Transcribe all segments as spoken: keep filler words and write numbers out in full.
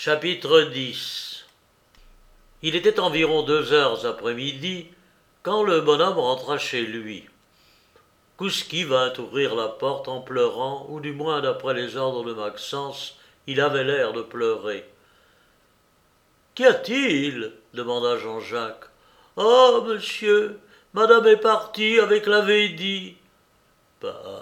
Chapitre dix. Il était environ deux heures après-midi quand le bonhomme rentra chez lui. Kouski vint ouvrir la porte en pleurant, ou du moins d'après les ordres de Maxence, il avait l'air de pleurer. « Qu'y a-t-il » demanda Jean-Jacques. « Oh, monsieur, madame est partie avec la Védie. »« Partie »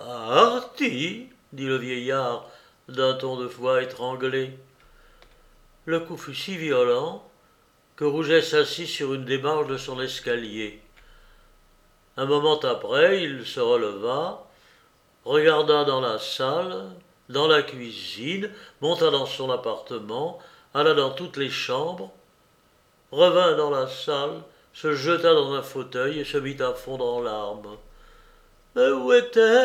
dit le vieillard d'un ton de voix étranglé. Le coup fut si violent que Rouget s'assit sur une des marches de son escalier. Un moment après, il se releva, regarda dans la salle, dans la cuisine, monta dans son appartement, alla dans toutes les chambres, revint dans la salle, se jeta dans un fauteuil et se mit à fondre en larmes. « Mais où est-elle »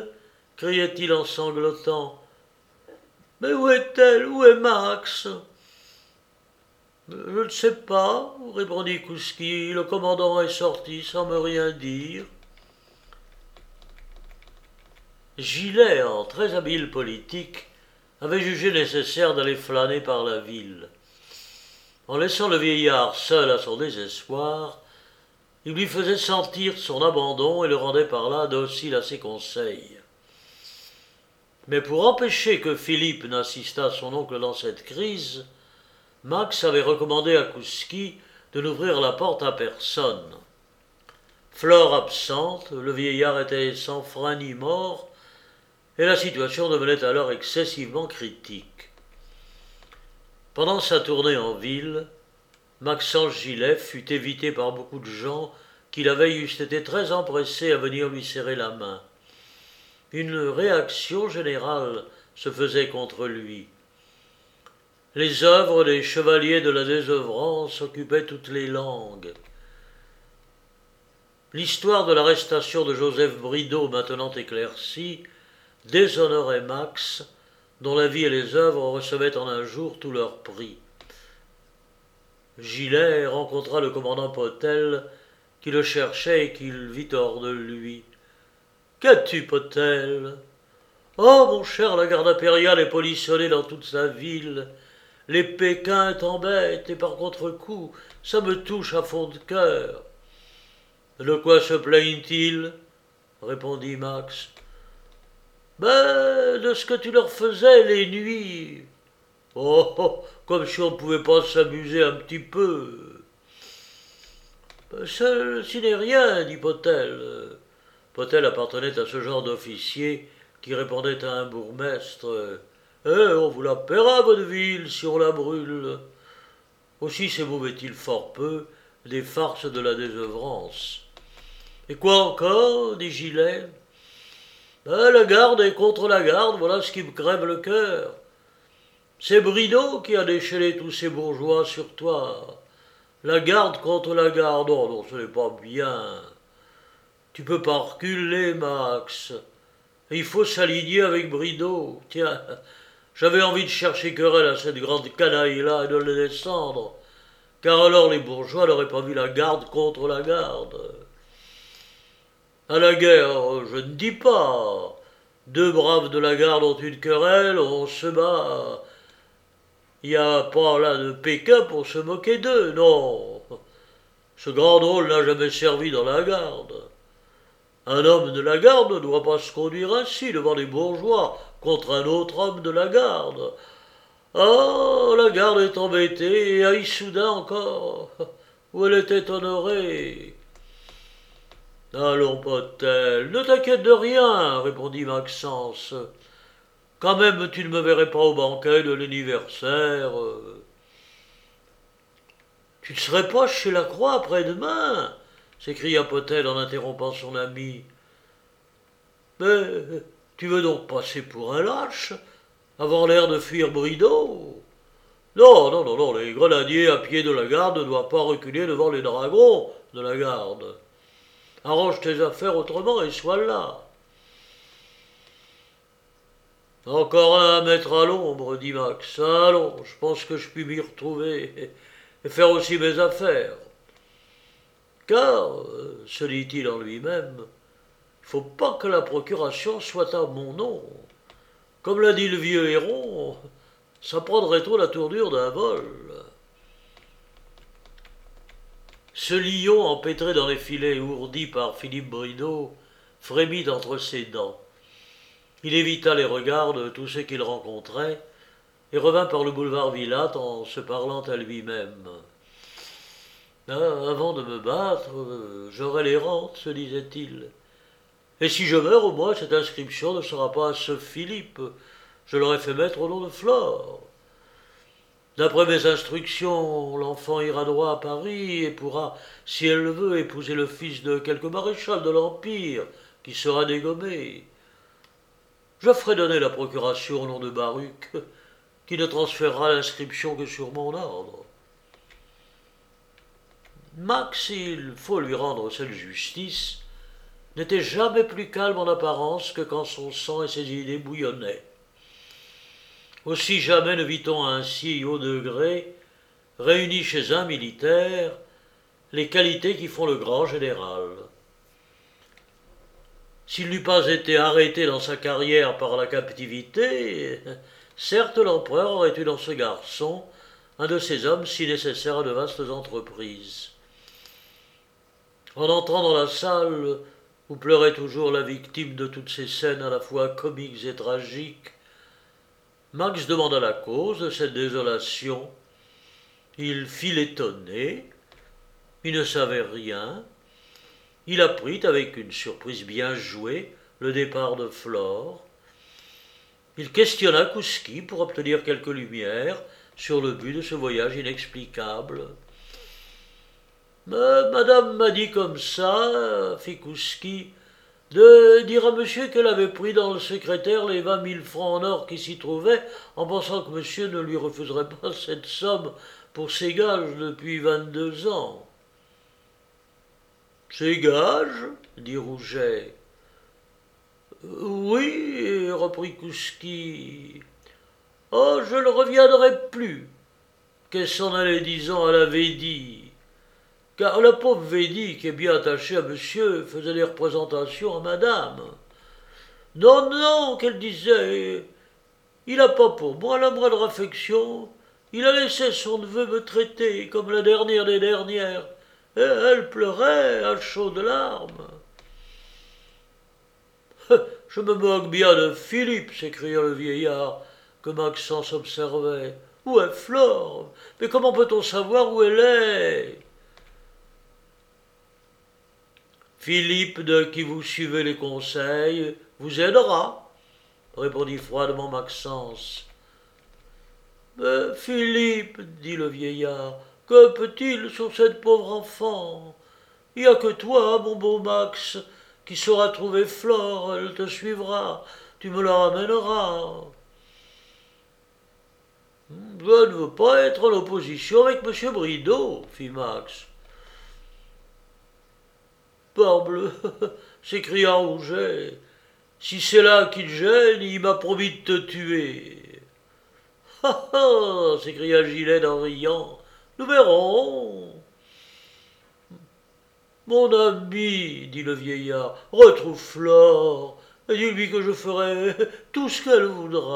criait-il en sanglotant. « Mais où est-elle? Où est Max ?» « Je ne sais pas, » répondit Kouski. « Le commandant est sorti sans me rien dire. » Gillet, en très habile politique, avait jugé nécessaire d'aller flâner par la ville. En laissant le vieillard seul à son désespoir, il lui faisait sentir son abandon et le rendait par là docile à ses conseils. Mais pour empêcher que Philippe n'assistât son oncle dans cette crise, Max avait recommandé à Kouski de n'ouvrir la porte à personne. Flore absente, le vieillard était sans frein ni mort, et la situation devenait alors excessivement critique. Pendant sa tournée en ville, Maxence Gillet fut évité par beaucoup de gens qui la veille eussent été très empressés à venir lui serrer la main. Une réaction générale se faisait contre lui. Les œuvres des chevaliers de la désœuvrance occupaient toutes les langues. L'histoire de l'arrestation de Joseph Bridau, maintenant éclaircie, déshonorait Max, dont la vie et les œuvres recevaient en un jour tout leur prix. Gillet rencontra le commandant Potel, qui le cherchait et qu'il vit hors de lui. « Qu'as-tu, Potel ?»« Oh, mon cher, la garde impériale est polissonnée dans toute sa ville. Les Pékins t'embêtent, et par contre-coup, ça me touche à fond de cœur. »« De quoi se plaignent-ils » répondit Max. « Ben, de ce que tu leur faisais les nuits. »« Oh, oh, comme si on ne pouvait pas s'amuser un petit peu. »« Ceci n'est rien, dit Potel. » Potel appartenait à ce genre d'officier qui répondait à un bourgmestre. « Eh, on vous la paiera, votre ville, si on la brûle. » Aussi s'émouvait-il fort peu des farces de la désœuvrance. « Et quoi encore » dit Gillet. « Ben, la garde est contre la garde, voilà ce qui me crève le cœur. C'est Bridau qui a déchaîné tous ces bourgeois sur toi. La garde contre la garde, oh non, ce n'est pas bien. Tu peux pas reculer, Max. Et il faut s'aligner avec Bridau. Tiens, j'avais envie de chercher querelle à cette grande canaille-là et de le descendre, car alors les bourgeois n'auraient pas vu la garde contre la garde. À la guerre, je ne dis pas. Deux braves de la garde ont une querelle, on se bat. Il n'y a pas là de Pékin pour se moquer d'eux, non. Ce grand drôle n'a jamais servi dans la garde. Un homme de la garde ne doit pas se conduire ainsi devant les bourgeois contre un autre homme de la garde. Ah, la garde est embêtée, et à Issoudun encore, où elle était honorée. « Allons, Potel, ne t'inquiète de rien, » répondit Maxence. « Quand même, tu ne me verrais pas au banquet de l'anniversaire. »« Tu ne serais pas chez Lacroix après-demain » s'écria Potel en interrompant son ami. « Mais tu veux donc passer pour un lâche, avoir l'air de fuir Bridau ? Non, non, non, non, les grenadiers à pied de la garde ne doivent pas reculer devant les dragons de la garde. Arrange tes affaires autrement et sois là. » « Encore un à mettre à l'ombre, dit Max. Allons, je pense que je puis m'y retrouver et faire aussi mes affaires. Car, se dit-il en lui-même, il ne faut pas que la procuration soit à mon nom. Comme l'a dit le vieux Héron, Ça prendrait trop la tournure d'un vol. Ce lion empêtré dans les filets ourdis par Philippe Bridau frémit d'entre ses dents. Il évita les regards de tous ceux qu'il rencontrait et revint par le boulevard Villate en se parlant à lui-même. Ah, avant de me battre, j'aurai les rentes, se disait-il. Et si je meurs, au moins, cette inscription ne sera pas à ce Philippe. Je l'aurais fait mettre au nom de Flore. D'après mes instructions, l'enfant ira droit à Paris et pourra, si elle le veut, épouser le fils de quelque maréchal de l'Empire qui sera dégommé. Je ferai donner la procuration au nom de Baruch, qui ne transférera l'inscription que sur mon ordre. Max, il faut lui rendre cette justice, n'était jamais plus calme en apparence que quand son sang et ses idées bouillonnaient. Aussi jamais ne vit-on un si haut degré, réuni chez un militaire, les qualités qui font le grand général. S'il n'eût pas été arrêté dans sa carrière par la captivité, certes l'empereur aurait eu dans ce garçon un de ces hommes si nécessaires à de vastes entreprises. En entrant dans la salle où pleurait toujours la victime de toutes ces scènes à la fois comiques et tragiques, Max demanda la cause de cette désolation. Il fit l'étonné, il ne savait rien. Il apprit avec une surprise bien jouée le départ de Flore. Il questionna Kouski pour obtenir quelques lumières sur le but de ce voyage inexplicable. « Madame m'a dit comme ça, fit Kouski, de dire à monsieur qu'elle avait pris dans le secrétaire les vingt mille francs en or qui s'y trouvaient, en pensant que monsieur ne lui refuserait pas cette somme pour ses gages depuis vingt-deux ans. » « Ses gages » dit Rouget. « Oui, » reprit Kouski. « Oh, je ne reviendrai plus. » Qu'elle s'en allait disant à la Védie. Car la pauvre Védie, qui est bien attachée à monsieur, faisait des représentations à madame. Non, non, qu'elle disait, il n'a pas pour moi la moindre affection. Il a laissé son neveu me traiter comme la dernière des dernières. Et elle pleurait à chaudes larmes. « Je me moque bien de Philippe, » s'écria le vieillard, que Maxence observait. « Où est Flore? Mais comment peut-on savoir où elle est ?» « Philippe, de qui vous suivez les conseils, vous aidera, » répondit froidement Maxence. « Mais Philippe, » dit le vieillard, « que peut-il sur cette pauvre enfant? Il n'y a que toi, mon beau Max, qui sauras trouver Flore, elle te suivra, tu me la ramèneras. » « Je ne veux pas être en opposition avec M. Bridau, » fit Max. « Parbleu, » s'écria Rouget, « si c'est là qu'il gêne, il m'a promis de te tuer. »« Ah ah » s'écria Gilène en riant, « nous verrons. »« Mon ami, » dit le vieillard, « retrouve Flore, et dis-lui que je ferai tout ce qu'elle voudra. »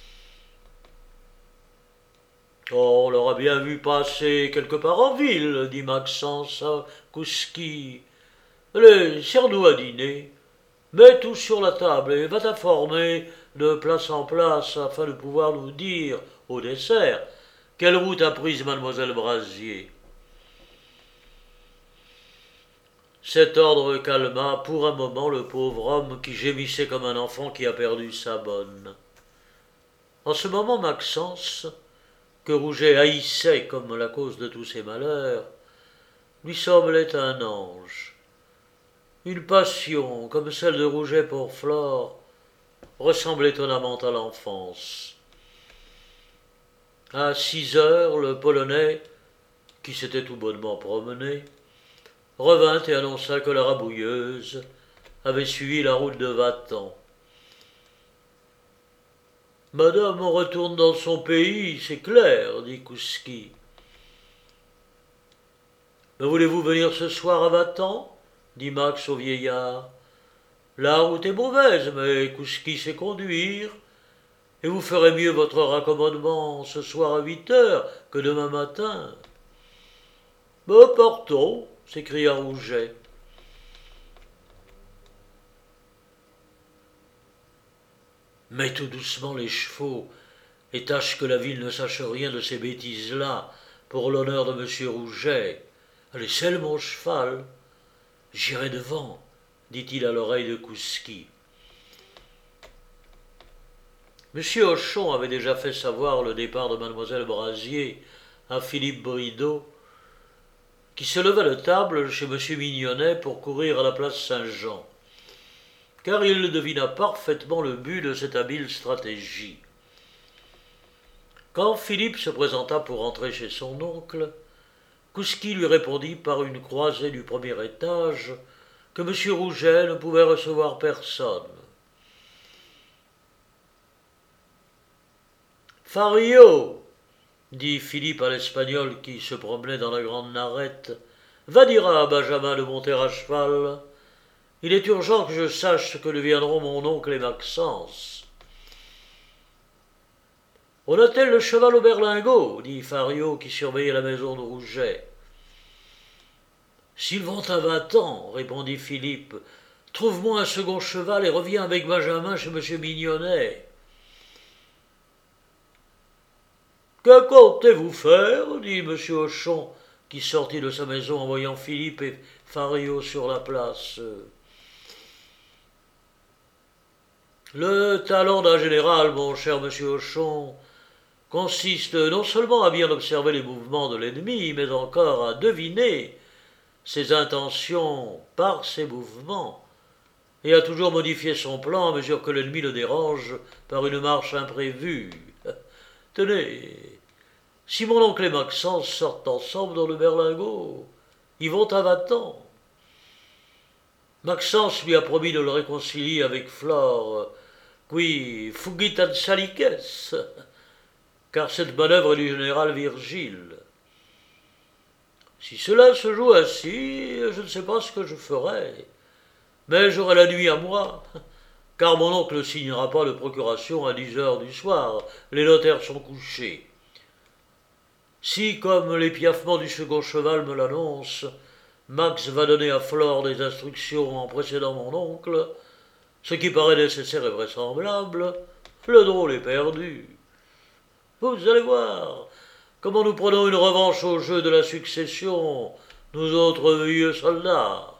« Oh, on l'aura bien vu passer quelque part en ville, » dit Maxence à Kouski. « Allez, sers-nous à dîner. Mets tout sur la table et va t'informer de place en place afin de pouvoir nous dire, au dessert, quelle route a prise mademoiselle Brasier. » Cet ordre calma pour un moment le pauvre homme qui gémissait comme un enfant qui a perdu sa bonne. En ce moment, Maxence, que Rouget haïssait comme la cause de tous ses malheurs, lui semblait un ange. Une passion, comme celle de Rouget pour Flore, ressemble étonnamment à l'enfance. À six heures, le Polonais, qui s'était tout bonnement promené, revint et annonça que la rabouilleuse avait suivi la route de Vatan. « Madame retourne dans son pays, c'est clair, » dit Kouski. « Mais voulez-vous venir ce soir à Vatan ?» dit Max au vieillard. « La route est mauvaise, mais Kouski sait conduire. et vous ferez mieux votre raccommodement ce soir à huit heures que demain matin. »« Ben, partons » s'écria Rouget. « Mets tout doucement les chevaux, et tâche que la ville ne sache rien de ces bêtises-là, pour l'honneur de monsieur Rouget. Allez, selle mon cheval. »« J'irai devant, » dit-il à l'oreille de Kouski. Monsieur Hochon avait déjà fait savoir le départ de mademoiselle Brasier à Philippe Bridau, qui se leva de table chez monsieur Mignonnet pour courir à la place Saint-Jean, car il devina parfaitement le but de cette habile stratégie. Quand Philippe se présenta pour entrer chez son oncle, Kouski lui répondit par une croisée du premier étage que monsieur Rouget ne pouvait recevoir personne. « Fario, dit Philippe à l'Espagnol qui se promenait dans la grande narette, va dire à Benjamin de monter à cheval. Il est urgent que je sache ce que deviendront mon oncle et Maxence. »« On attelle le cheval au berlingot, dit Fario qui surveillait la maison de Rouget. S'ils vont à vingt ans, répondit Philippe, trouve-moi un second cheval et reviens avec Benjamin chez monsieur Mignonnet. Que comptez-vous faire dit monsieur Hochon, qui sortit de sa maison en voyant Philippe et Fario sur la place. Le talent d'un général, mon cher monsieur Hochon, consiste non seulement à bien observer les mouvements de l'ennemi, mais encore à deviner ses intentions par ses mouvements, et à toujours modifier son plan à mesure que l'ennemi le dérange par une marche imprévue. Tenez, si mon oncle et Maxence sortent ensemble dans le berlingot, ils vont à vingt ans. Maxence lui a promis de le réconcilier avec Flore, qui fugit ad salices, car cette manœuvre est du général Virgile. Si cela se joue ainsi, je ne sais pas ce que je ferai, mais j'aurai la nuit à moi, car mon oncle ne signera pas de procuration à dix heures du soir, les notaires sont couchés. Si, comme l'épiaffement du second cheval me l'annonce, Max va donner à Flore des instructions en précédant mon oncle, ce qui paraît nécessaire et vraisemblable, le drôle est perdu. Vous allez voir comment nous prenons une revanche au jeu de la succession, nous autres vieux soldats.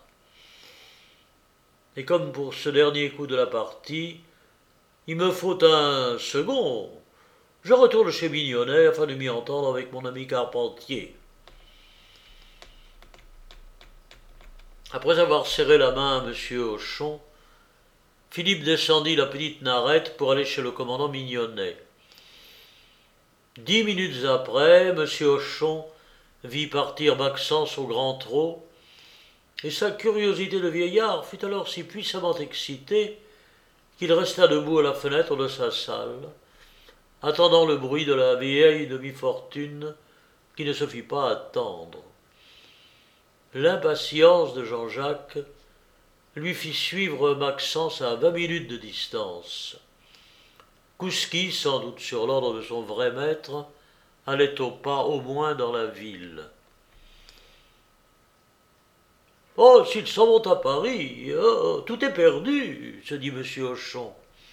Et comme pour ce dernier coup de la partie, il me faut un second, je retourne chez Mignonnet afin de m'y entendre avec mon ami Carpentier. Après avoir serré la main à monsieur Hochon, Philippe descendit la petite narette pour aller chez le commandant Mignonnet. Dix minutes après, monsieur Hochon vit partir Maxence au grand trot, et sa curiosité de vieillard fut alors si puissamment excitée qu'il resta debout à la fenêtre de sa salle, attendant le bruit de la vieille demi-fortune qui ne se fit pas attendre. L'impatience de Jean-Jacques lui fit suivre Maxence à vingt minutes de distance. Kouski, sans doute sur l'ordre de son vrai maître, allait au pas au moins dans la ville. « Oh, s'ils s'en vont à Paris, oh, tout est perdu, se dit monsieur Hochon.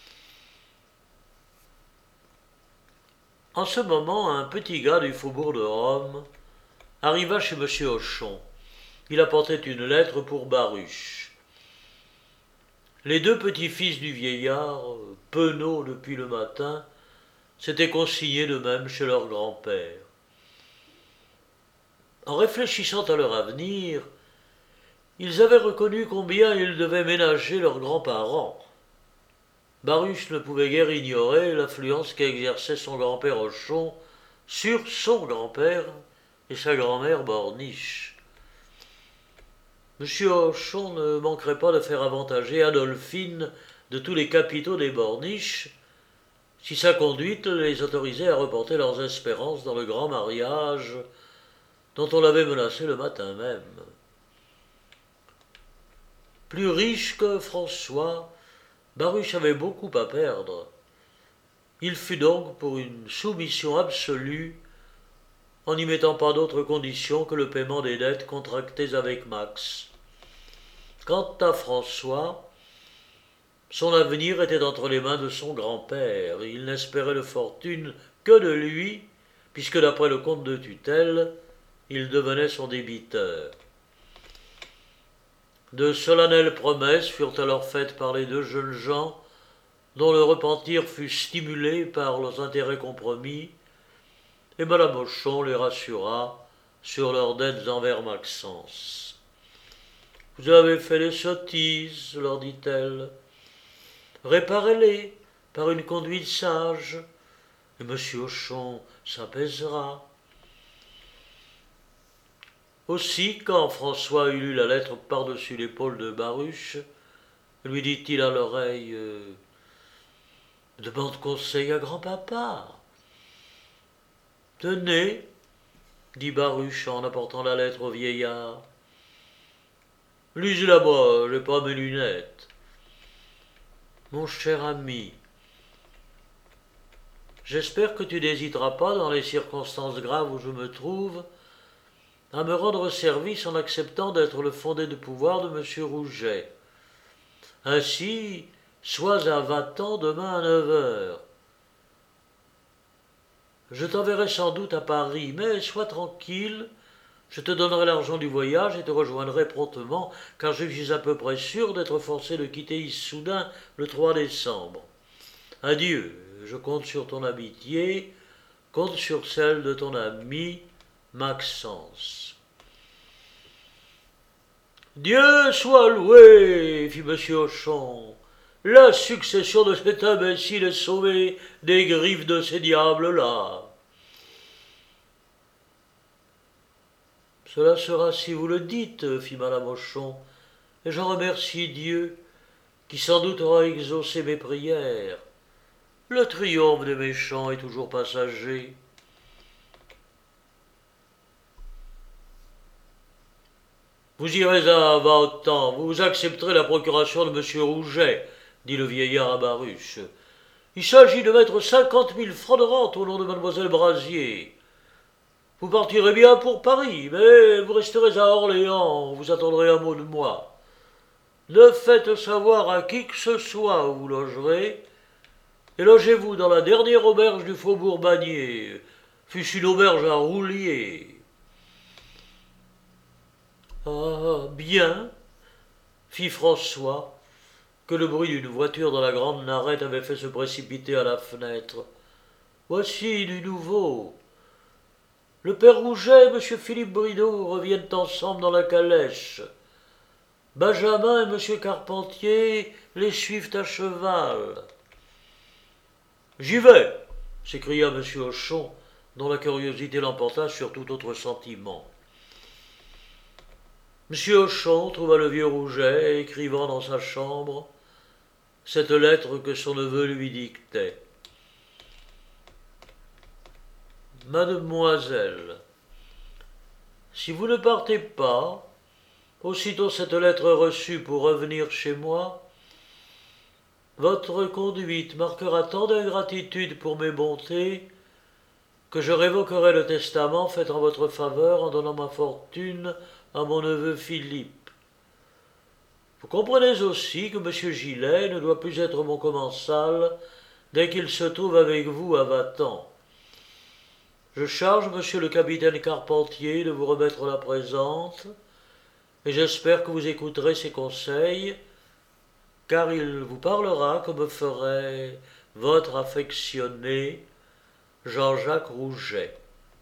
En ce moment, un petit gars du faubourg de Rome arriva chez monsieur Hochon. Il apportait une lettre pour Baruch. Les deux petits-fils du vieillard, penauds depuis le matin, s'étaient consignés d'eux-mêmes chez leur grand-père. En réfléchissant à leur avenir, ils avaient reconnu combien ils devaient ménager leurs grands-parents. Baruch ne pouvait guère ignorer l'influence qu'exerçait son grand-père Hochon sur son grand-père et sa grand-mère Borniche. Monsieur Hochon ne manquerait pas de faire avantager Adolphine de tous les capitaux des Borniche, si sa conduite les autorisait à reporter leurs espérances dans le grand mariage dont on l'avait menacé le matin même. Plus riche que François, Baruch avait beaucoup à perdre. Il fut donc pour une soumission absolue, en n'y mettant pas d'autre condition que le paiement des dettes contractées avec Max. Quant à François, son avenir était entre les mains de son grand-père. Il n'espérait de fortune que de lui, puisque d'après le compte de tutelle, il devenait son débiteur. De solennelles promesses furent alors faites par les deux jeunes gens, dont le repentir fut stimulé par leurs intérêts compromis, et madame Hochon les rassura sur leurs dettes envers Maxence. « Vous avez fait des sottises, leur dit-elle. Réparez-les par une conduite sage, et monsieur Hochon s'apaisera. » Aussi, quand François eut lu la lettre par-dessus l'épaule de Baruch, lui dit-il à l'oreille euh, « Demande conseil à grand-papa. » « Tenez, dit Baruch en apportant la lettre au vieillard. « Lisez-la moi, j'ai pas mes lunettes. »« Mon cher ami, j'espère que tu n'hésiteras pas, dans les circonstances graves où je me trouve, à me rendre service en acceptant d'être le fondé de pouvoir de M. Rouget. Ainsi, sois à Vatan demain à neuf heures. Je t'enverrai sans doute à Paris, mais sois tranquille, je te donnerai l'argent du voyage et te rejoindrai promptement, car je suis à peu près sûr d'être forcé de quitter Issoudun le trois décembre. Adieu, je compte sur ton amitié, compte sur celle de ton ami Maxence. Dieu soit loué, fit M. Hochon. La succession de cet imbécile est sauvée des griffes de ces diables-là. Cela sera si vous le dites, fit madame Hochon, et j'en remercie Dieu, qui sans doute aura exaucé mes prières. Le triomphe des méchants est toujours passager. Vous irez à Vatan, vous accepterez la procuration de M. Rouget, dit le vieillard à Baruch. Il s'agit de mettre cinquante mille francs de rente au nom de mademoiselle Brasier. Vous partirez bien pour Paris, mais vous resterez à Orléans, vous attendrez un mot de moi. Ne faites savoir à qui que ce soit où vous logerez, et logez-vous dans la dernière auberge du faubourg Bagné, fût-ce une auberge à roulier. Ah, bien, fit François, que le bruit d'une voiture dans la grande narette avait fait se précipiter à la fenêtre. Voici du nouveau. Le père Rouget et M. Philippe Bridau reviennent ensemble dans la calèche. Benjamin et M. Carpentier les suivent à cheval. J'y vais, s'écria M. Hochon, dont la curiosité l'emporta sur tout autre sentiment. M. Hochon trouva le vieux Rouget écrivant dans sa chambre cette lettre que son neveu lui dictait. Mademoiselle, si vous ne partez pas, aussitôt cette lettre reçue pour revenir chez moi, votre conduite marquera tant d'ingratitude pour mes bontés que je révoquerai le testament fait en votre faveur en donnant ma fortune à mon neveu Philippe. Vous comprenez aussi que M. Gillet ne doit plus être mon commensal dès qu'il se trouve avec vous à Vatan. Je charge M. le capitaine Carpentier de vous remettre la présente, et j'espère que vous écouterez ses conseils, car il vous parlera comme ferait votre affectionné Jean-Jacques Rouget.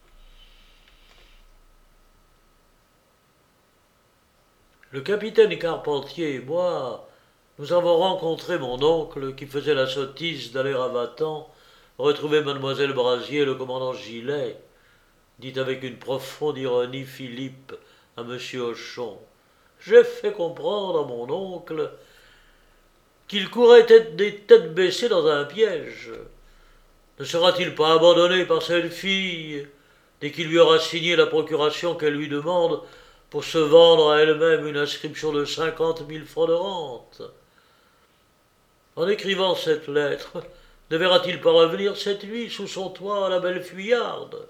Le capitaine Carpentier et moi, nous avons rencontré mon oncle qui faisait la sottise d'aller à Vatan retrouver mademoiselle Brasier et le commandant Gillet, dit avec une profonde ironie Philippe à M. Hochon. J'ai fait comprendre à mon oncle qu'il courait tête des têtes baissées dans un piège. Ne sera-t-il pas abandonné par cette fille dès qu'il lui aura signé la procuration qu'elle lui demande pour se vendre à elle-même une inscription de cinquante mille francs de rente? En écrivant cette lettre, Ne verra-t-il pas revenir cette nuit sous son toit à la belle fuyarde?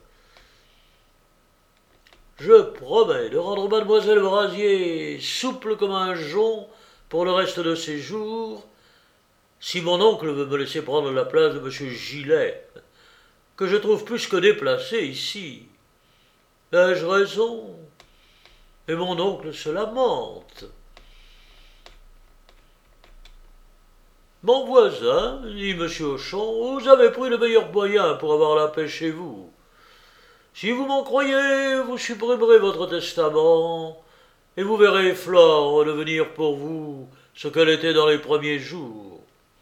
Je promets de rendre mademoiselle Brasier souple comme un jonc pour le reste de ses jours, si mon oncle veut me laisser prendre la place de monsieur Gillet, que je trouve plus que déplacé ici. Ai-je raison? Et mon oncle se lamente. Mon voisin, dit M. Hochon, vous avez pris le meilleur moyen pour avoir la paix chez vous. Si vous m'en croyez, vous supprimerez votre testament, et vous verrez Flore redevenir pour vous ce qu'elle était dans les premiers jours.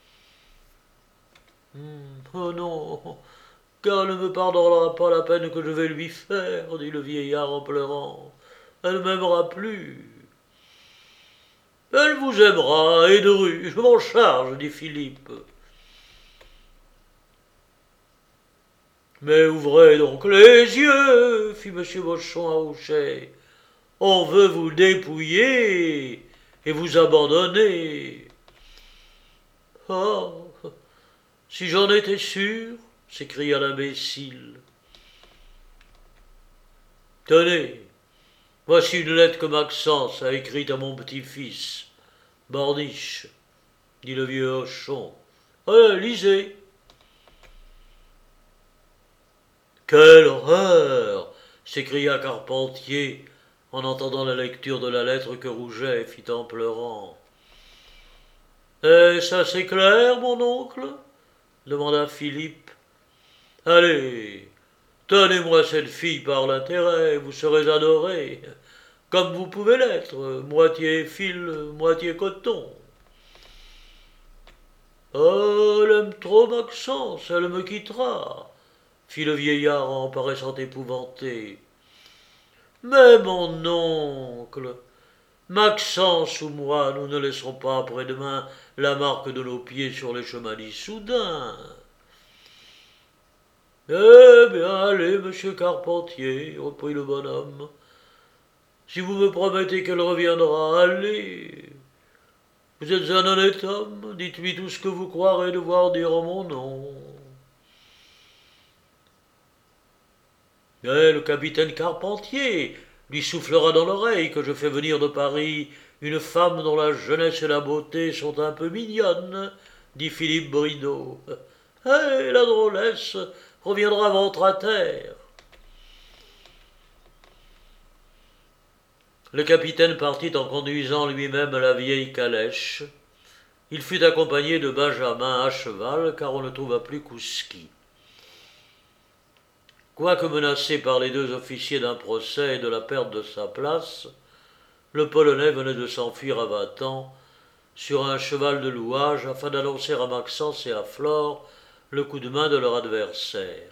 Hum, oh non, car elle ne me pardonnera pas la peine que je vais lui faire, dit le vieillard en pleurant. Elle ne m'aimera plus. Elle vous aimera, Edru, je m'en charge, dit Philippe. Mais ouvrez donc les yeux, fit M. Bochon à Rouchet. On veut vous dépouiller et vous abandonner. Oh, si j'en étais sûr, s'écria l'imbécile. Tenez, voici une lettre que Maxence a écrite à mon petit-fils, Borniche, dit le vieux Hochon. Allez, lisez. Quelle horreur! S'écria Carpentier en entendant la lecture de la lettre que Rouget fit en pleurant. Est-ce assez clair, mon oncle? Demanda Philippe. Allez, tenez-moi cette fille par l'intérêt, vous serez adoré, comme vous pouvez l'être, moitié fil, moitié coton. Oh, elle aime trop Maxence, elle me quittera, fit le vieillard en paraissant épouvanté. Mais mon oncle, Maxence ou moi, nous ne laisserons pas après-demain la marque de nos pieds sur les chemins d'Issoudun. Eh bien, allez, monsieur Carpentier, reprit le bonhomme. Si vous me promettez qu'elle reviendra, allez. Vous êtes un honnête homme, dites-lui tout ce que vous croirez devoir dire en mon nom. Eh, le capitaine Carpentier lui soufflera dans l'oreille que je fais venir de Paris une femme dont la jeunesse et la beauté sont un peu mignonnes, dit Philippe Bridau. Eh, la drôlesse reviendra ventre à terre. Le capitaine partit en conduisant lui-même la vieille calèche. Il fut accompagné de Benjamin à cheval, car on ne trouva plus Kouski. Quoique menacé par les deux officiers d'un procès et de la perte de sa place, le Polonais venait de s'enfuir à vingt-ans sur un cheval de louage afin d'annoncer à Maxence et à Flore le coup de main de leur adversaire.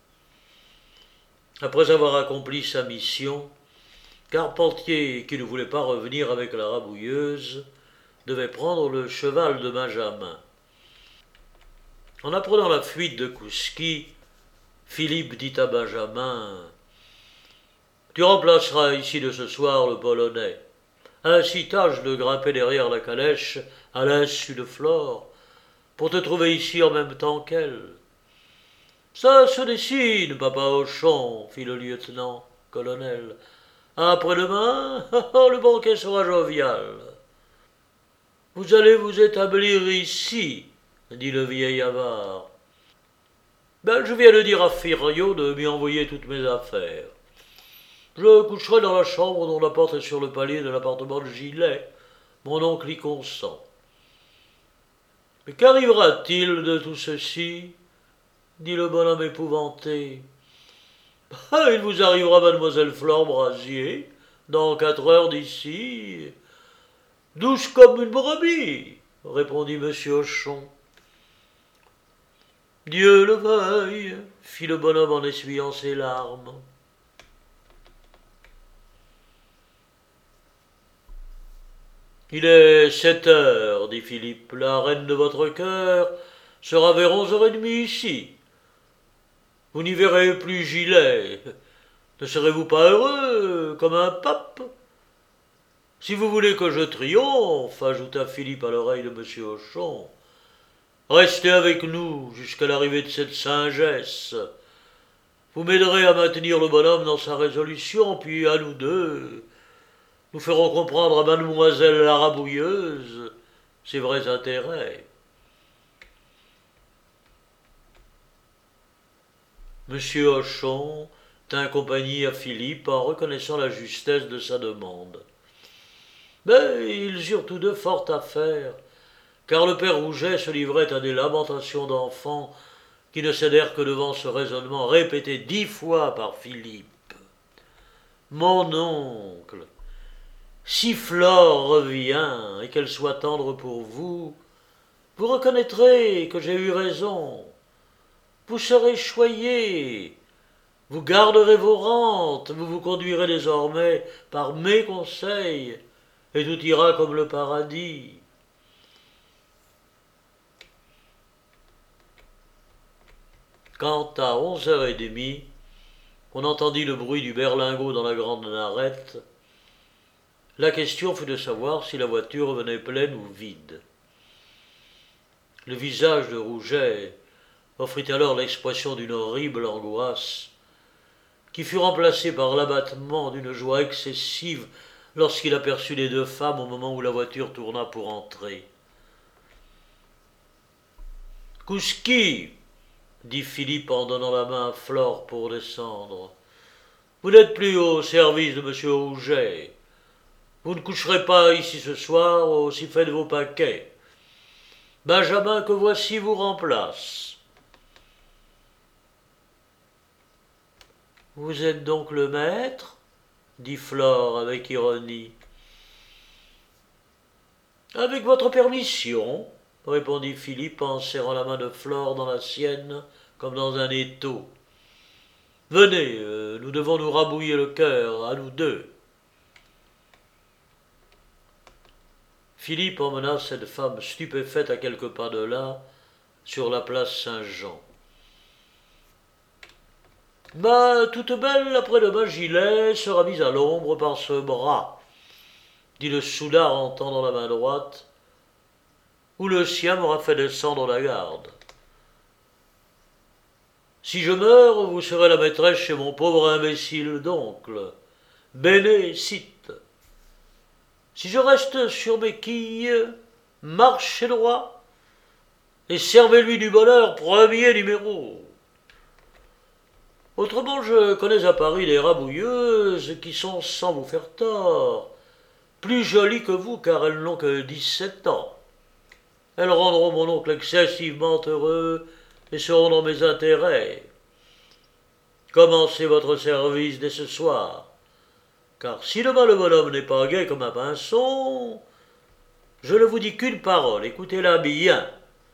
Après avoir accompli sa mission, Carpentier, qui ne voulait pas revenir avec la rabouilleuse, devait prendre le cheval de Benjamin. En apprenant la fuite de Kouski, Philippe dit à Benjamin « Tu remplaceras ici de ce soir le Polonais. Ainsi tâche de grimper derrière la calèche à l'insu de Flore pour te trouver ici en même temps qu'elle. » « Ça se dessine, papa Hochon, fit le lieutenant-colonel. « Après-demain, le banquet sera jovial. »« Vous allez vous établir ici, dit le vieil avare. Ben, je viens de dire à Firiot de m'y envoyer toutes mes affaires. Je coucherai dans la chambre dont la porte est sur le palier de l'appartement de Gillet. Mon oncle y consent. Mais qu'arrivera-t-il de tout ceci? Dit le bonhomme épouvanté. Ah, il vous arrivera mademoiselle Flore Brasier, dans quatre heures d'ici. Douce comme une brebis, répondit monsieur Hochon. Dieu le veuille, fit le bonhomme en essuyant ses larmes. Il est sept heures, dit Philippe. La reine de votre cœur sera vers onze heures trente ici. Vous n'y verrez plus Gillet. Ne serez-vous pas heureux, comme un pape? Si vous voulez que je triomphe, ajouta Philippe à l'oreille de monsieur Hochon, Restez avec nous jusqu'à l'arrivée de cette singesse. Vous m'aiderez à maintenir le bonhomme dans sa résolution, puis à nous deux, nous ferons comprendre à mademoiselle la rabouilleuse ses vrais intérêts. Monsieur Hochon tint compagnie à Philippe en reconnaissant la justesse de sa demande. Mais ils eurent tous deux fort à faire, car le père Rouget se livrait à des lamentations d'enfant qui ne cédèrent que devant ce raisonnement répété dix fois par Philippe. Mon oncle, si Flore revient et qu'elle soit tendre pour vous, vous reconnaîtrez que j'ai eu raison. Vous serez choyé, vous garderez vos rentes, vous vous conduirez désormais par mes conseils, et tout ira comme le paradis. Quand à onze heures trente, on entendit le bruit du berlingot dans la grande narette, la question fut de savoir si la voiture venait pleine ou vide. Le visage de Rouget offrit alors l'expression d'une horrible angoisse, qui fut remplacée par l'abattement d'une joie excessive lorsqu'il aperçut les deux femmes au moment où la voiture tourna pour entrer. « Kouski !» dit Philippe en donnant la main à Flore pour descendre. « Vous n'êtes plus au service de monsieur Rouget. Vous ne coucherez pas ici ce soir, aussi faites vos paquets. Benjamin que voici vous remplace. » « Vous êtes donc le maître ?» dit Flore avec ironie. « Avec votre permission, » répondit Philippe en serrant la main de Flore dans la sienne comme dans un étau. « Venez, euh, nous devons nous rabouiller le cœur, à nous deux. » Philippe emmena cette femme stupéfaite à quelques pas de là, sur la place Saint-Jean. « Ma toute belle après-demain gilet sera mise à l'ombre par ce bras, » dit le soudard en tendant la main droite, « ou le sien m'aura fait descendre la garde. Si je meurs, vous serez la maîtresse chez mon pauvre imbécile d'oncle. Bene sit. Si je reste sur mes quilles, marchez droit et servez-lui du bonheur premier numéro. Autrement, je connais à Paris des rabouilleuses qui sont, sans vous faire tort, plus jolies que vous, car elles n'ont que dix-sept ans. Elles rendront mon oncle excessivement heureux et seront dans mes intérêts. Commencez votre service dès ce soir, car si demain le bonhomme n'est pas gai comme un pinson, je ne vous dis qu'une parole, écoutez-la bien.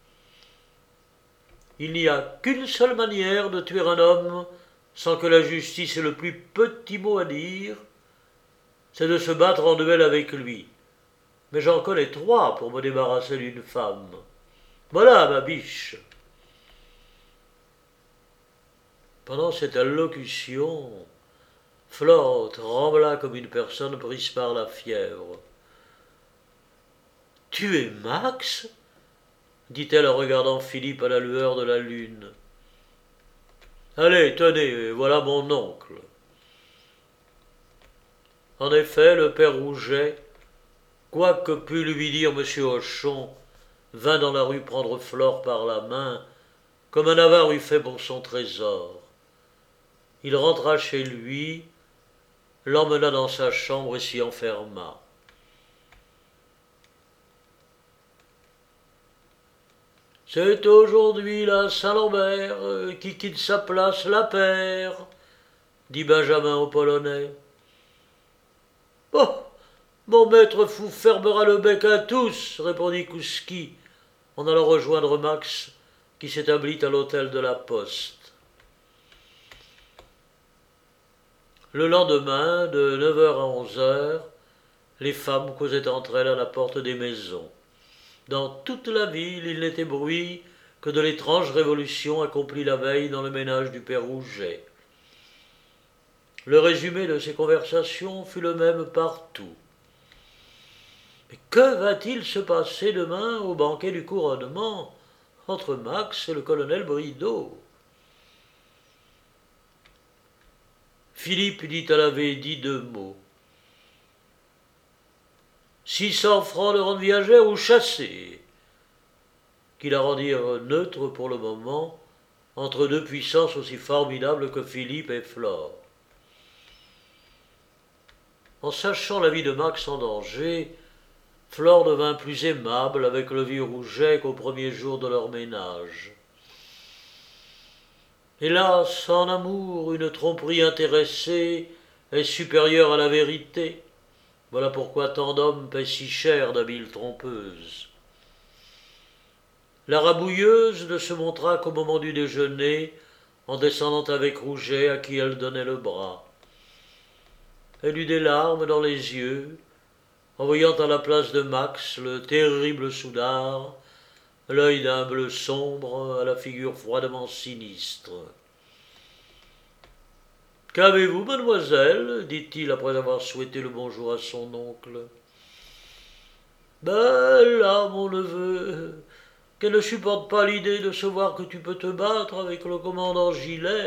Il n'y a qu'une seule manière de tuer un homme sans que la justice ait le plus petit mot à dire, c'est de se battre en duel avec lui. Mais j'en connais trois pour me débarrasser d'une femme. Voilà ma biche. » Pendant cette allocution, Flore trembla comme une personne prise par la fièvre. « Tu es Max ?» dit-elle en regardant Philippe à la lueur de la lune. « Allez, tenez, voilà mon oncle. » En effet, le père Rouget, quoi que pût lui dire monsieur Hochon, vint dans la rue prendre Flore par la main, comme un avare eût fait pour son trésor. Il rentra chez lui, l'emmena dans sa chambre et s'y enferma. C'est aujourd'hui la Saint-Lambert qui quitte sa place la paire, dit Benjamin au Polonais. Oh, mon maître fou fermera le bec à tous, répondit Kouski, en allant rejoindre Max, qui s'établit à l'hôtel de la Poste. Le lendemain, de neuf heures à onze heures, les femmes causaient entre elles à la porte des maisons. Dans toute la ville, il n'était bruit que de l'étrange révolution accomplie la veille dans le ménage du père Rouget. Le résumé de ces conversations fut le même partout. Mais que va-t-il se passer demain au banquet du couronnement ? entre Max et le colonel Brideau. Philippe dit à la Védie deux mots. Six cents francs de rente viagère ou chassé, qui la rendirent neutre pour le moment entre deux puissances aussi formidables que Philippe et Flore. En sachant la vie de Max en danger, Flore devint plus aimable avec le vieux Rouget qu'au premier jour de leur ménage. Hélas, en amour, une tromperie intéressée est supérieure à la vérité. Voilà pourquoi tant d'hommes paient si cher d'habiles trompeuses. La rabouilleuse ne se montra qu'au moment du déjeuner, en descendant avec Rouget à qui elle donnait le bras. Elle eut des larmes dans les yeux, en voyant à la place de Max le terrible soudard, l'œil d'un bleu sombre à la figure froidement sinistre. « Qu'avez-vous, mademoiselle » dit-il après avoir souhaité le bonjour à son oncle. « Ben là, mon neveu, qu'elle ne supporte pas l'idée de se voir que tu peux te battre avec le commandant Gilet. »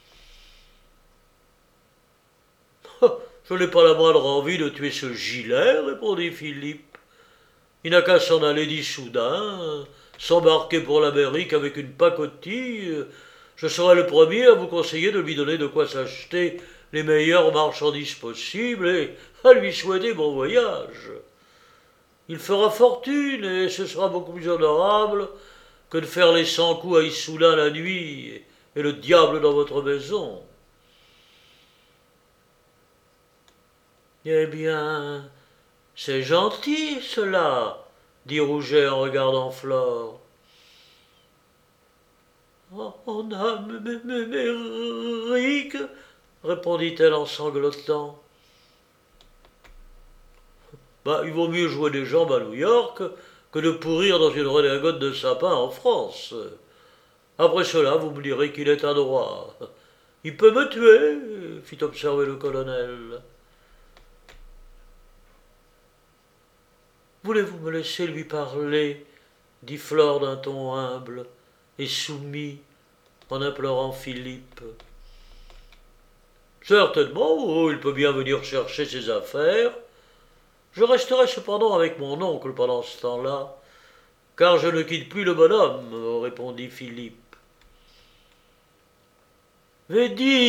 « Je n'ai pas la moindre envie de tuer ce Gilet, » répondit Philippe. « Il n'a qu'à s'en aller d'Issoudun, s'embarquer pour l'Amérique avec une pacotille. Je serai le premier à vous conseiller de lui donner de quoi s'acheter les meilleures marchandises possibles et à lui souhaiter bon voyage. Il fera fortune et ce sera beaucoup plus honorable que de faire les cent coups à Issoudun la nuit et le diable dans votre maison. » « Eh bien, c'est gentil, cela, » dit Rouget en regardant Flore. « En Amérique, » répondit-elle en sanglotant. « Bah, il vaut mieux jouer des jambes à New York que de pourrir dans une redingote de sapin en France. Après cela, vous me direz qu'il est adroit. Il peut me tuer, » fit observer le colonel. « Voulez-vous me laisser lui parler » dit Flore d'un ton humble et soumis en implorant Philippe. « Certainement, oh, il peut bien venir chercher ses affaires. Je resterai cependant avec mon oncle pendant ce temps-là, car je ne quitte plus le bonhomme, » répondit Philippe. « Védie »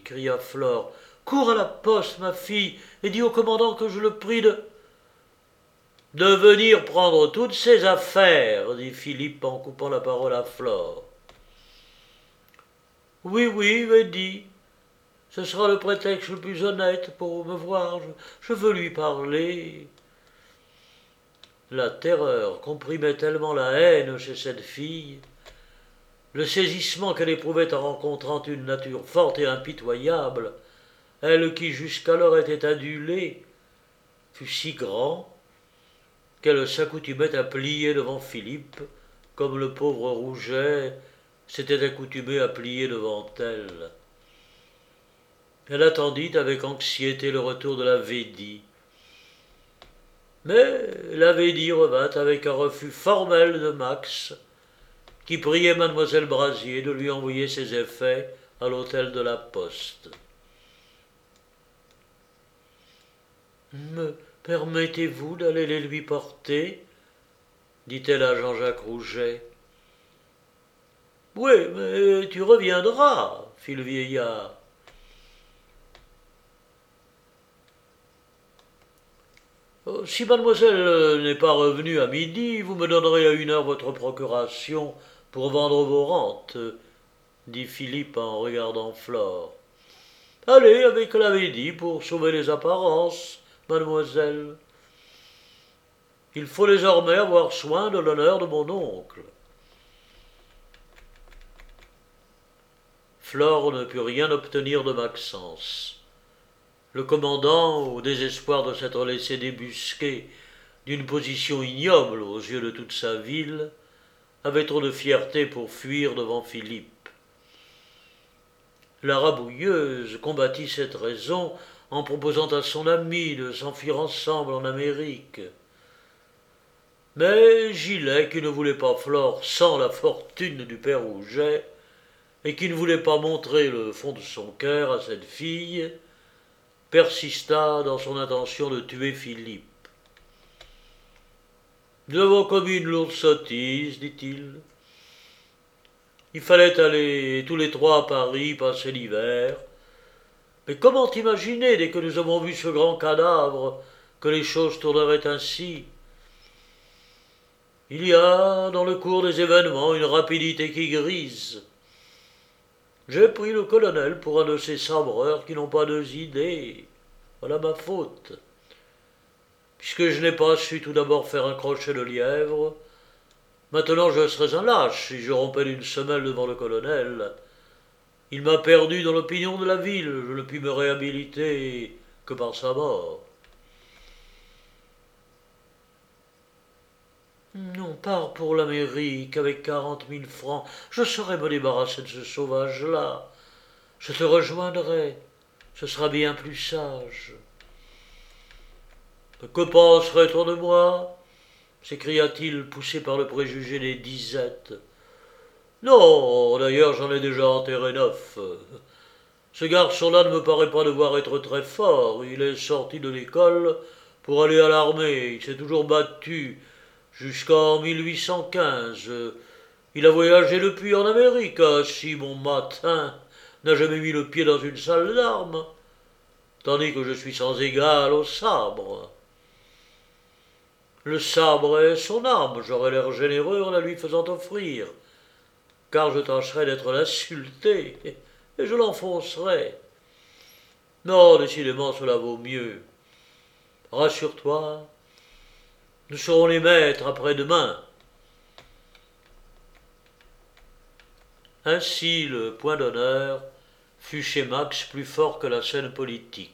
cria Flore, « cours à la poste, ma fille, et dis au commandant que je le prie de... » « De venir prendre toutes ses affaires, » dit Philippe en coupant la parole à Flore. « Oui, oui, Védie, ce sera le prétexte le plus honnête pour me voir, je, je veux lui parler. » La terreur comprimait tellement la haine chez cette fille, le saisissement qu'elle éprouvait en rencontrant une nature forte et impitoyable, elle qui jusqu'alors était adulée, fut si grand, qu'elle s'accoutumait à plier devant Philippe, comme le pauvre Rouget s'était accoutumé à plier devant elle. Elle attendit avec anxiété le retour de la Védie. Mais la Védie revint avec un refus formel de Max, qui priait mademoiselle Brasier de lui envoyer ses effets à l'hôtel de la Poste. « Me permettez-vous d'aller les lui porter » dit-elle à Jean-Jacques Rouget. « Oui, mais tu reviendras, » fit le vieillard. « Si mademoiselle n'est pas revenue à midi, vous me donnerez à une heure votre procuration pour vendre vos rentes, » dit Philippe en regardant Flore. « Allez avec la Védie pour sauver les apparences, mademoiselle. Il faut désormais avoir soin de l'honneur de mon oncle. » Flore ne put rien obtenir de Maxence. Le commandant, au désespoir de s'être laissé débusquer d'une position ignoble aux yeux de toute sa ville, avait trop de fierté pour fuir devant Philippe. La rabouilleuse combattit cette raison en proposant à son ami de s'enfuir ensemble en Amérique. Mais Gilet, qui ne voulait pas Flore sans la fortune du père Rouget, et qui ne voulait pas montrer le fond de son cœur à cette fille, persista dans son intention de tuer Philippe. « Nous avons commis une lourde sottise, dit-il. Il fallait aller tous les trois à Paris passer l'hiver. Mais comment imaginer, dès que nous avons vu ce grand cadavre, que les choses tourneraient ainsi ? Il y a, dans le cours des événements, une rapidité qui grise. J'ai pris le colonel pour un de ces sabreurs qui n'ont pas deux idées. Voilà ma faute. Puisque je n'ai pas su tout d'abord faire un crochet de lièvre, maintenant je serais un lâche si je rompais d'une semelle devant le colonel. Il m'a perdu dans l'opinion de la ville, je ne puis me réhabiliter que par sa mort. On part pour l'Amérique avec quarante mille francs. Je saurais me débarrasser de ce sauvage-là. Je te rejoindrai. Ce sera bien plus sage. Que penserait-on de moi ? S'écria-t-il, poussé par le préjugé des disettes. Non, d'ailleurs, j'en ai déjà enterré neuf. Ce garçon-là ne me paraît pas devoir être très fort. Il est sorti de l'école pour aller à l'armée. Il s'est toujours battu jusqu'en mille huit cent quinze. Il a voyagé depuis en Amérique. Ah, si mon matin n'a jamais mis le pied dans une salle d'armes, tandis que je suis sans égal au sabre. Le sabre est son arme, j'aurais l'air généreux en la lui faisant offrir, car je tâcherai d'être l'insulté, et je l'enfoncerai. Non, décidément, cela vaut mieux. Rassure-toi, nous serons les maîtres après-demain. Ainsi, le point d'honneur fut chez Max plus fort que la scène politique.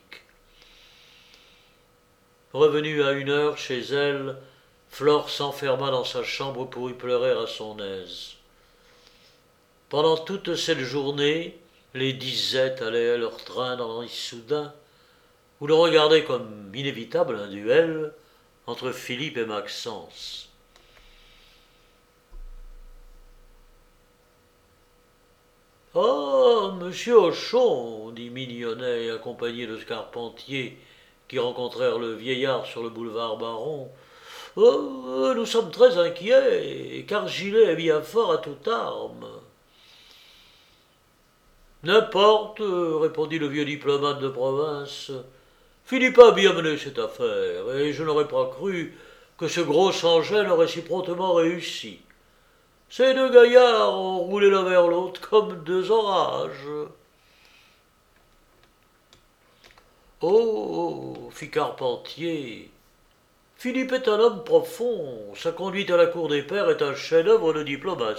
Revenue à une heure chez elle, Flore s'enferma dans sa chambre pour y pleurer à son aise. Pendant toute cette journée, les disettes allaient à leur train dans l'Issoudun, où l'on regardait comme inévitable un duel entre Philippe et Maxence. « Oh, monsieur Hochon, dit Mignonnet, accompagné de Carpentier, qui rencontrèrent le vieillard sur le boulevard Baron. « Oh, nous sommes très inquiets, car Gilet est bien fort à toute arme. » « N'importe, répondit le vieux diplomate de province. Philippe a bien mené cette affaire, et je n'aurais pas cru que ce gros sans-gêne aurait si promptement réussi. Ces deux gaillards ont roulé l'un vers l'autre comme deux orages. »« Oh, fit Carpentier, Philippe est un homme profond, sa conduite à la cour des pairs est un chef-d'œuvre de diplomatie. »«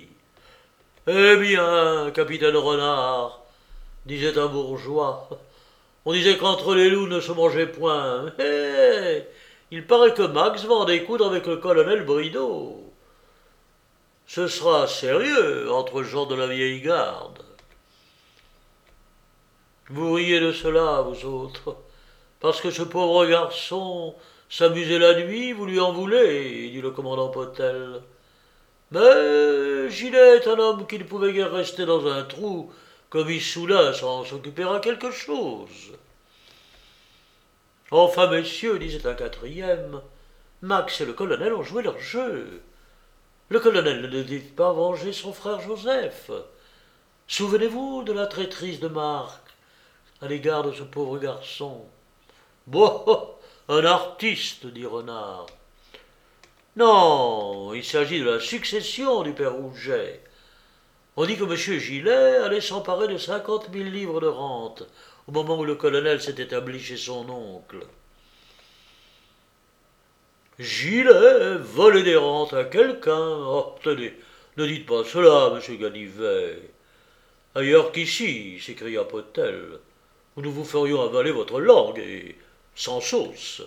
Eh bien, capitaine Renard, disait un bourgeois, on disait qu'entre les loups ne se mangeait point. Eh, il paraît que Max va en découdre avec le colonel Brideau. Ce sera sérieux entre gens de la vieille garde. » « Vous riez de cela, vous autres, parce que ce pauvre garçon s'amusait la nuit, vous lui en voulez, dit le commandant Potel. Mais Gilet est un homme qui ne pouvait guère rester dans un trou comme Issoudun sans s'occuper à quelque chose. Enfin, messieurs, disait un quatrième, Max et le colonel ont joué leur jeu. Le colonel ne devait pas venger son frère Joseph. Souvenez-vous de la traîtrise de Marc à l'égard de ce pauvre garçon. Bon, un artiste, dit Renard. Non, il s'agit de la succession du père Rouget. On dit que M. Gilet allait s'emparer de cinquante mille livres de rente au moment où le colonel s'est établi chez son oncle. Gilet voler des rentes à quelqu'un? Oh, tenez, ne dites pas cela, M. Ganivet. Ailleurs qu'ici, s'écria Potel, où nous vous ferions avaler votre langue, et sans sauce.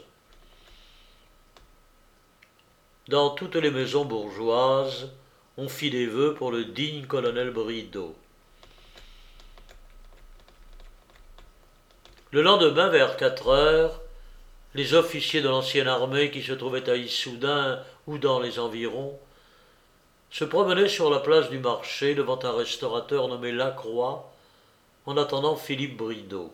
Dans toutes les maisons bourgeoises, on fit des vœux pour le digne colonel Brideau. Le lendemain, vers quatre heures, les officiers de l'ancienne armée qui se trouvaient à Issoudun ou dans les environs, se promenaient sur la place du marché devant un restaurateur nommé Lacroix, en attendant Philippe Bridau.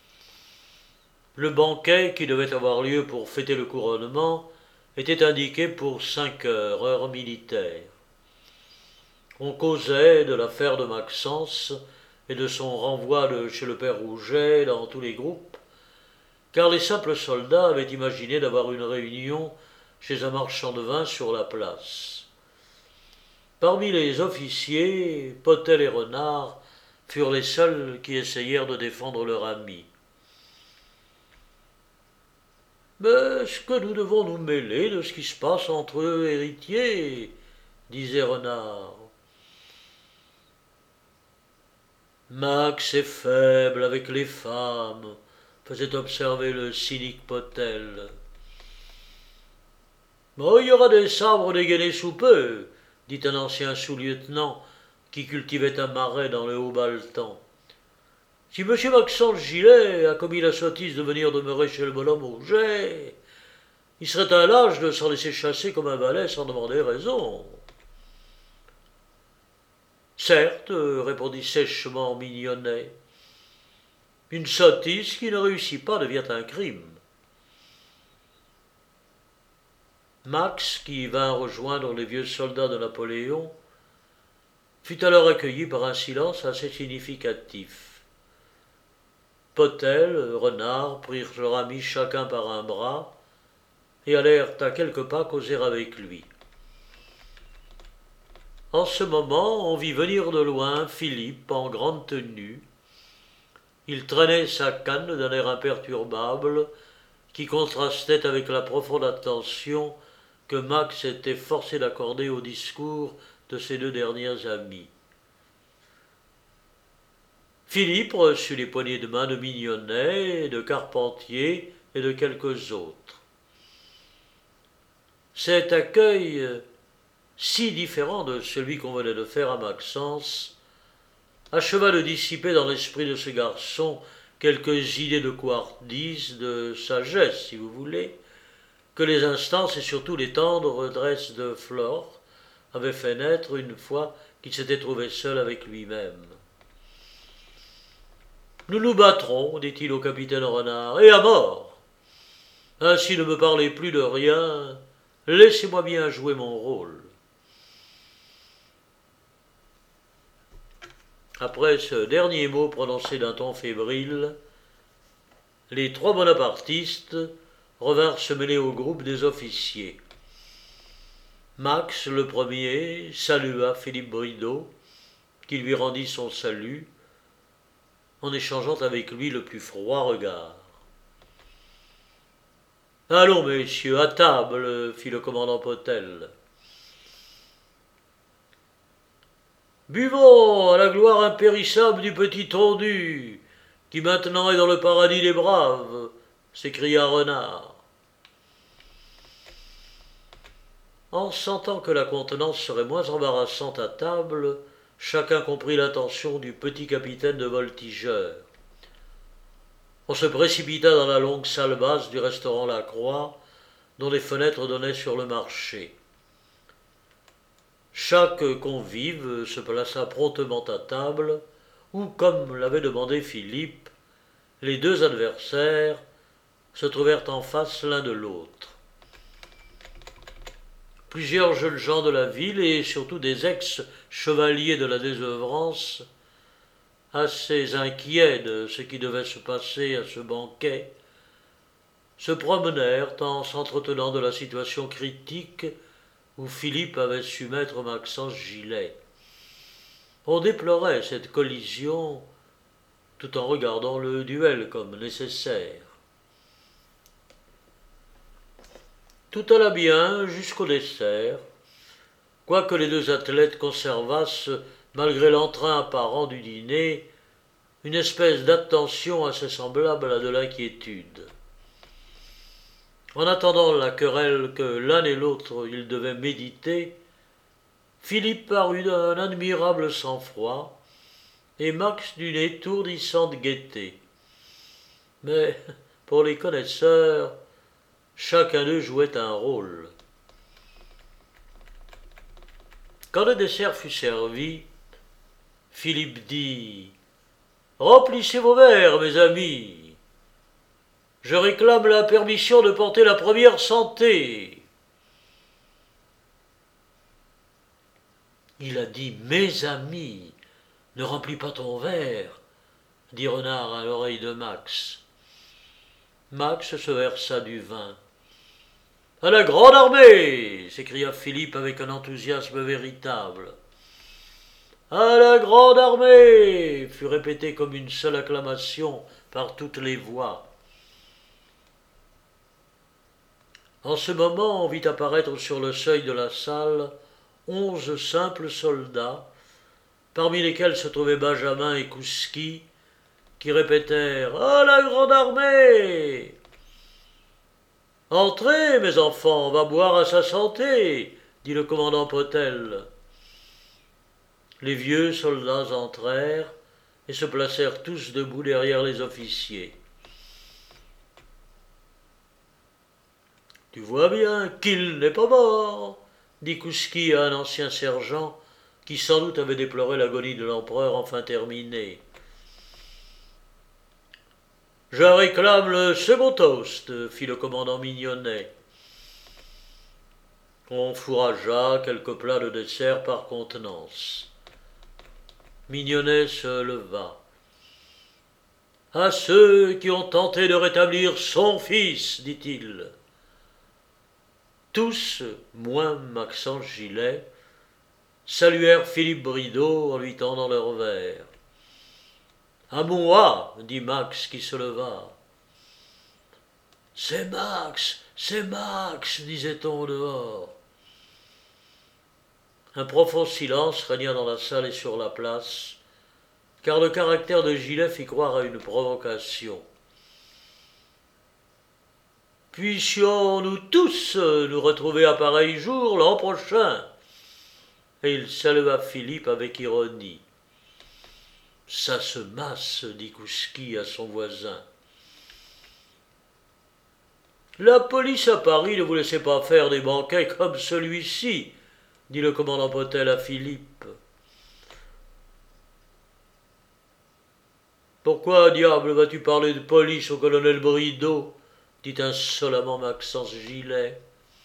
Le banquet, qui devait avoir lieu pour fêter le couronnement, était indiqué pour cinq heures, heure militaire. On causait de l'affaire de Maxence et de son renvoi de chez le père Rouget dans tous les groupes, car les simples soldats avaient imaginé d'avoir une réunion chez un marchand de vin sur la place. Parmi les officiers, Potel et Renard furent les seuls qui essayèrent de défendre leur ami. « Mais est-ce que nous devons nous mêler de ce qui se passe entre eux héritiers ?» disait Renard. « Max est faible avec les femmes, » faisait observer le cynique Potel. « Oh, il y aura des sabres dégainés sous peu, » dit un ancien sous-lieutenant qui cultivait un marais dans le Haut-Baltan. « Si M. Maxence Gilet a commis la sottise de venir demeurer chez le bonhomme Auget, il serait à l'âge de s'en laisser chasser comme un valet sans demander raison. » « Certes, répondit sèchement Mignonnet, une sottise qui ne réussit pas devient un crime. » Max, qui vint rejoindre les vieux soldats de Napoléon, fut alors accueilli par un silence assez significatif. Potel, Renard prirent leur ami chacun par un bras et allèrent à quelques pas causer avec lui. En ce moment, on vit venir de loin Philippe en grande tenue. Il traînait sa canne d'un air imperturbable qui contrastait avec la profonde attention que Max était forcé d'accorder au discours de ses deux derniers amis. Philippe reçut les poignées de main de Mignonnet, de Carpentier et de quelques autres. Cet accueil, si différent de celui qu'on venait de faire à Maxence, acheva de dissiper dans l'esprit de ce garçon quelques idées de couardise, de sagesse, si vous voulez, que les instances et surtout les tendres redresses de Flore avaient fait naître une fois qu'il s'était trouvé seul avec lui-même. « Nous nous battrons, dit-il au capitaine Renard, et à mort. Ainsi ne me parlez plus de rien, laissez-moi bien jouer mon rôle. » Après ce dernier mot prononcé d'un ton fébrile, les trois bonapartistes revinrent se mêler au groupe des officiers. Max, le premier, salua Philippe Bridau, qui lui rendit son salut, en échangeant avec lui le plus froid regard. « Allons, messieurs, à table, » fit le commandant Potel. « Buvons à la gloire impérissable du petit tondu, qui maintenant est dans le paradis des braves, » s'écria Renard. En sentant que la contenance serait moins embarrassante à table, chacun comprit l'intention du petit capitaine de voltigeurs. On se précipita dans la longue salle basse du restaurant La Croix, dont les fenêtres donnaient sur le marché. Chaque convive se plaça promptement à table, où, comme l'avait demandé Philippe, les deux adversaires se trouvèrent en face l'un de l'autre. Plusieurs jeunes gens de la ville, et surtout des ex-chevaliers de la désœuvrance, assez inquiets de ce qui devait se passer à ce banquet, se promenèrent en s'entretenant de la situation critique où Philippe avait su mettre Maxence Gilet. On déplorait cette collision tout en regardant le duel comme nécessaire. Tout alla bien jusqu'au dessert, quoique les deux athlètes conservassent, malgré l'entrain apparent du dîner, une espèce d'attention assez semblable à de l'inquiétude. En attendant la querelle que l'un et l'autre ils devaient méditer, Philippe parut d'un admirable sang-froid et Max d'une étourdissante gaieté. Mais, pour les connaisseurs, Chacun d'eux jouait un rôle. Quand le dessert fut servi, Philippe dit « Remplissez vos verres, mes amis. Je réclame la permission de porter la première santé. » Il a dit « Mes amis, ne remplis pas ton verre », dit Renard à l'oreille de Max. Max se versa du vin. « À la grande armée !» s'écria Philippe avec un enthousiasme véritable. « À la grande armée !» fut répété comme une seule acclamation par toutes les voix. En ce moment, on vit apparaître sur le seuil de la salle onze simples soldats, parmi lesquels se trouvaient Benjamin et Kouski, qui répétèrent « À la grande armée !» « Entrez, mes enfants, on va boire à sa santé !» dit le commandant Potel. Les vieux soldats entrèrent et se placèrent tous debout derrière les officiers. « Tu vois bien qu'il n'est pas mort !» dit Kouski à un ancien sergent qui sans doute avait déploré l'agonie de l'empereur enfin terminée. « Je réclame le second toast, fit le commandant Mignonnet. On fourragea quelques plats de dessert par contenance. Mignonnet se leva. « À ceux qui ont tenté de rétablir son fils, dit-il. » Tous, moins Maxence Gilet, saluèrent Philippe Bridau en lui tendant leur verre. « À moi, dit Max qui se leva. « C'est Max, c'est Max, disait-on dehors. » Un profond silence régna dans la salle et sur la place, car le caractère de Gilet fit croire à une provocation. « Puissions-nous tous nous retrouver à pareil jour l'an prochain ?» Et il salua Philippe avec ironie. « Ça se masse, dit Kouski à son voisin. La police à Paris ne vous laissait pas faire des banquets comme celui-ci, dit le commandant Potel à Philippe. Pourquoi, diable, vas-tu parler de police au colonel Bridau, dit insolemment Maxence Gilet.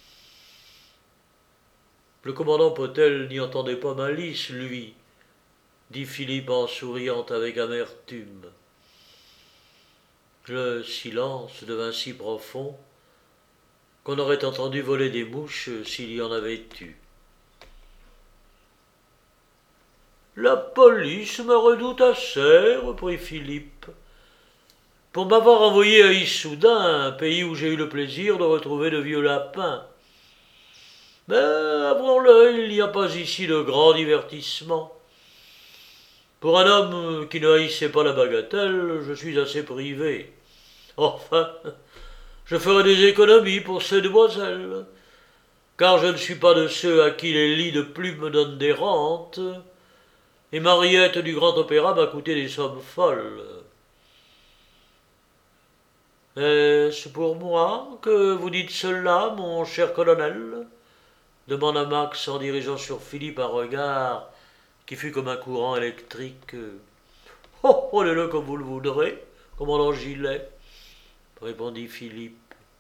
Le commandant Potel n'y entendait pas malice, lui, dit Philippe en souriant avec amertume. Le silence devint si profond qu'on aurait entendu voler des mouches s'il y en avait eu. « La police me redoute assez, reprit Philippe, pour m'avoir envoyé à Issoudun, un pays où j'ai eu le plaisir de retrouver de vieux lapins. Mais, avouons-le, il n'y a pas ici de grand divertissement. Pour un homme qui ne haïssait pas la bagatelle, je suis assez privé. Enfin, je ferai des économies pour ces demoiselles, car je ne suis pas de ceux à qui les lits de plumes donnent des rentes, et Mariette du Grand Opéra m'a coûté des sommes folles. Est-ce pour moi que vous dites cela, mon cher colonel ? Demanda Max en dirigeant sur Philippe un regard qui fut comme un courant électrique. « Oh, prenez-le comme vous le voudrez, commandant Gilet, » répondit Philippe.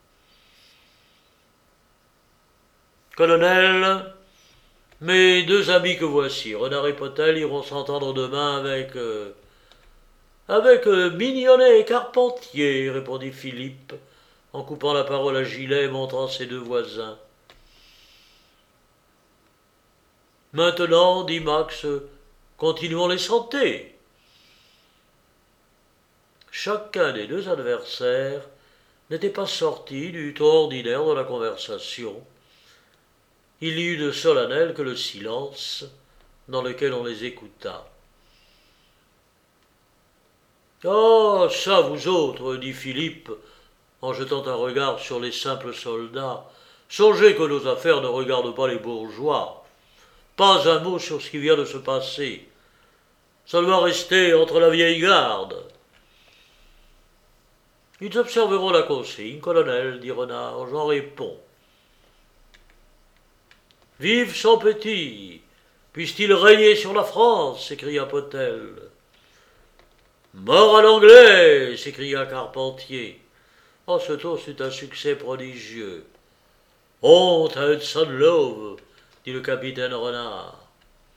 « Colonel, mes deux amis que voici, Renard et Potel, iront s'entendre demain avec... Euh, avec euh, Mignonnet et Carpentier, » répondit Philippe, en coupant la parole à Gilet et montrant ses deux voisins. « Maintenant, dit Max, continuons les santés. » Chacun des deux adversaires n'était pas sorti du ton ordinaire de la conversation. Il y eut de solennel que le silence dans lequel on les écouta. « Ah, ça, vous autres, dit Philippe, en jetant un regard sur les simples soldats, songez que nos affaires ne regardent pas les bourgeois. Pas un mot sur ce qui vient de se passer. Ça doit rester entre la vieille garde. » Ils observeront la consigne, colonel, dit Renard, j'en réponds. Vive son petit, puisse-t-il régner sur la France, s'écria Potel. Mort à l'anglais, s'écria Carpentier. Oh, ce toast eut un succès prodigieux. Honte à Hudson Love, dit le capitaine Renard.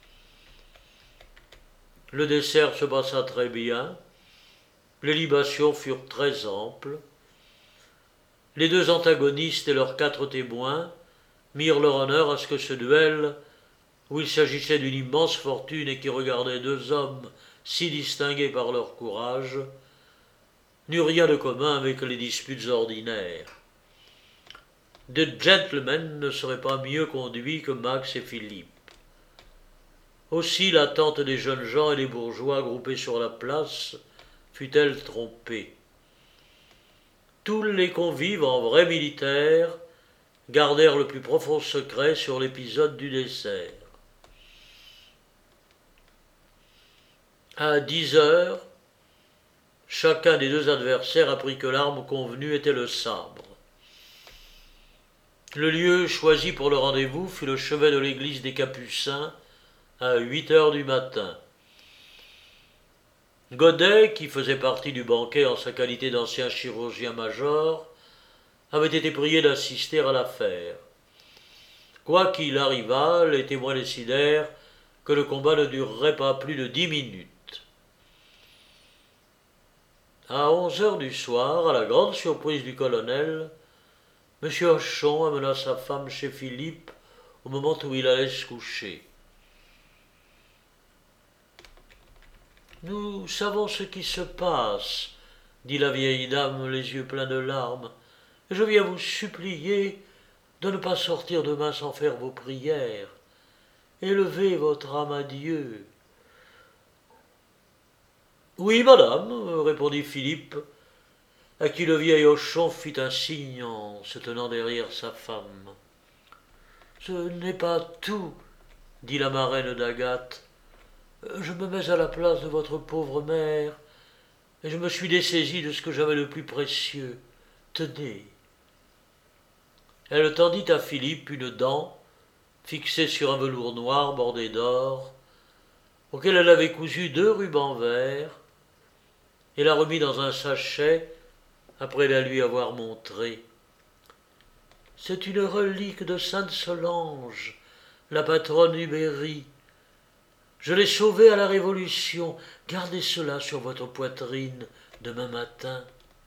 Le dessert se passa très bien. Les libations furent très amples. Les deux antagonistes et leurs quatre témoins mirent leur honneur à ce que ce duel, où il s'agissait d'une immense fortune et qui regardait deux hommes si distingués par leur courage, n'eut rien de commun avec les disputes ordinaires. Deux gentlemen ne seraient pas mieux conduits que Max et Philippe. Aussi l'attente des jeunes gens et des bourgeois groupés sur la place fut-elle trompée. Tous les convives, en vrais militaires, gardèrent le plus profond secret sur l'épisode du dessert. À dix heures, chacun des deux adversaires apprit que l'arme convenue était le sabre. Le lieu choisi pour le rendez-vous fut le chevet de l'église des Capucins à huit heures du matin. Godet, qui faisait partie du banquet en sa qualité d'ancien chirurgien-major, avait été prié d'assister à l'affaire. Quoi qu'il arrivât, les témoins décidèrent que le combat ne durerait pas plus de dix minutes. À onze heures du soir, à la grande surprise du colonel, M. Hochon amena sa femme chez Philippe au moment où il allait se coucher. « Nous savons ce qui se passe, dit la vieille dame, les yeux pleins de larmes, et je viens vous supplier de ne pas sortir demain sans faire vos prières. Élevez votre âme à Dieu. » « Oui, madame, répondit Philippe, à qui le vieil Hochon fit un signe en se tenant derrière sa femme. « Ce n'est pas tout, dit la marraine d'Agathe. Je me mets à la place de votre pauvre mère, et je me suis dessaisie de ce que j'avais de plus précieux. Tenez. » Elle tendit à Philippe une dent, fixée sur un velours noir bordé d'or, auquel elle avait cousu deux rubans verts, et la remit dans un sachet après la lui avoir montrée. « C'est une relique de Sainte Solange, la patronne du Berry. Je l'ai sauvée à la Révolution. Gardez cela sur votre poitrine demain matin. »«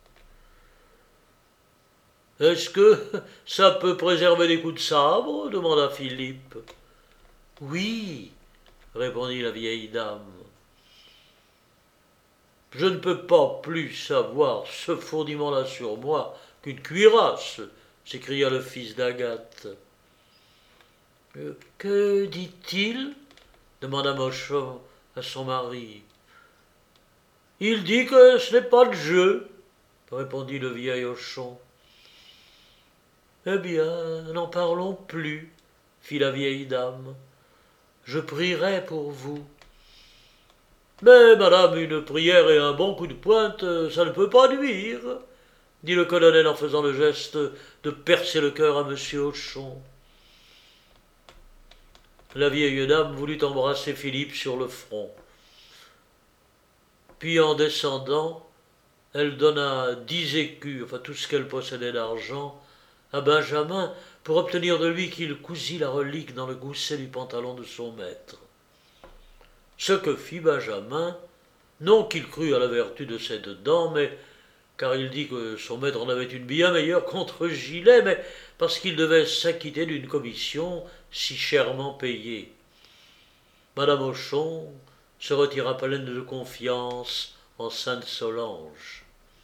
Est-ce que ça peut préserver des coups de sabre ?» demanda Philippe. « Oui, » répondit la vieille dame. « Je ne peux pas plus avoir ce fourmillement-là sur moi qu'une cuirasse, » s'écria le fils d'Agathe. Euh, « Que dit-il » demanda Hochon à son mari. « Il dit que ce n'est pas de jeu, » répondit le vieil Hochon. « Eh bien, n'en parlons plus, » fit la vieille dame. « Je prierai pour vous. »« Mais, madame, une prière et un bon coup de pointe, ça ne peut pas nuire, » dit le colonel en faisant le geste de percer le cœur à M. Hochon. La vieille dame voulut embrasser Philippe sur le front. Puis, en descendant, elle donna dix écus, enfin tout ce qu'elle possédait d'argent, à Benjamin pour obtenir de lui qu'il cousît la relique dans le gousset du pantalon de son maître. Ce que fit Benjamin, non qu'il crût à la vertu de cette dent, mais car il dit que son maître en avait une bien meilleure contre-gilet, mais parce qu'il devait s'acquitter d'une commission si chèrement payée. Madame Hochon se retira pleine de confiance en Sainte Solange.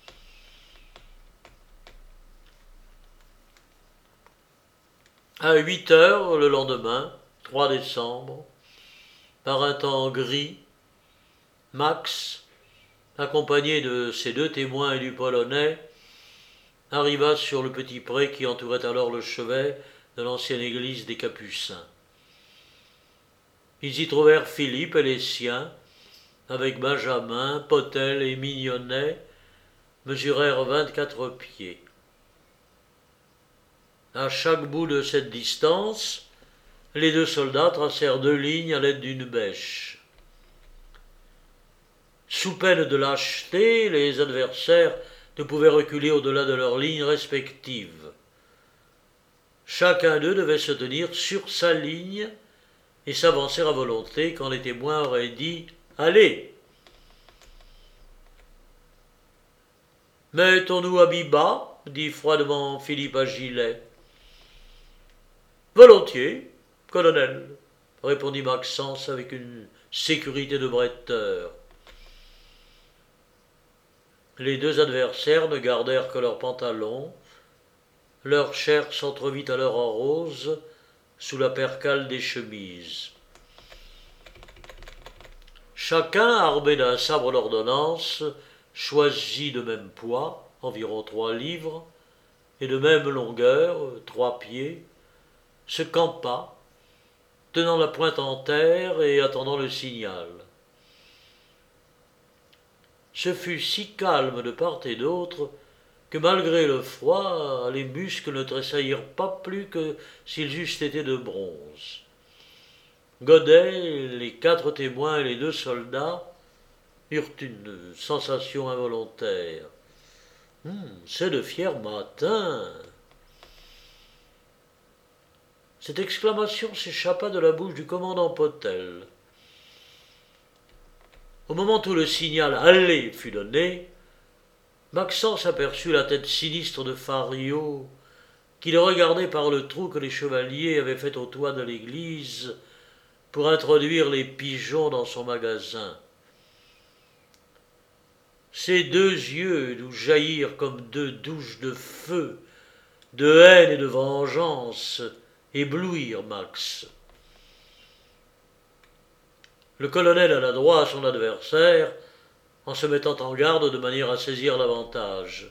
À huit heures le lendemain, trois décembre, par un temps gris, Max, accompagné de ses deux témoins et du Polonais, arriva sur le petit pré qui entourait alors le chevet de l'ancienne église des Capucins. Ils y trouvèrent Philippe et les siens, avec Benjamin, Potel et Mignonnet, mesurèrent vingt-quatre pieds. À chaque bout de cette distance, les deux soldats tracèrent deux lignes à l'aide d'une bêche. Sous peine de lâcheté, les adversaires ne pouvaient reculer au-delà de leurs lignes respectives. Chacun d'eux devait se tenir sur sa ligne et s'avancer à volonté quand les témoins auraient dit « Allez !» « Mettons-nous à mi-bas » dit froidement Philippe à Gilet. « Volontiers, colonel » répondit Maxence avec une sécurité de bretteur. Les deux adversaires ne gardèrent que leurs pantalons. Leur chair s'entrevit alors en rose sous la percale des chemises. Chacun, armé d'un sabre d'ordonnance, choisi de même poids, environ trois livres, et de même longueur, trois pieds, se campa, tenant la pointe en terre et attendant le signal. Ce fut si calme de part et d'autre que malgré le froid, les muscles ne tressaillirent pas plus que s'ils eussent été de bronze. Godet, les quatre témoins et les deux soldats eurent une sensation involontaire. Hum, c'est de fiers matins. Cette exclamation s'échappa de la bouche du commandant Potel. Au moment où le signal « Allez » fut donné, Maxence aperçut la tête sinistre de Fario, qui le regardait par le trou que les chevaliers avaient fait au toit de l'église pour introduire les pigeons dans son magasin. Ses deux yeux, d'où jaillirent comme deux douches de feu, de haine et de vengeance, éblouirent Max. Le colonel alla droit à son adversaire, en se mettant en garde de manière à saisir l'avantage.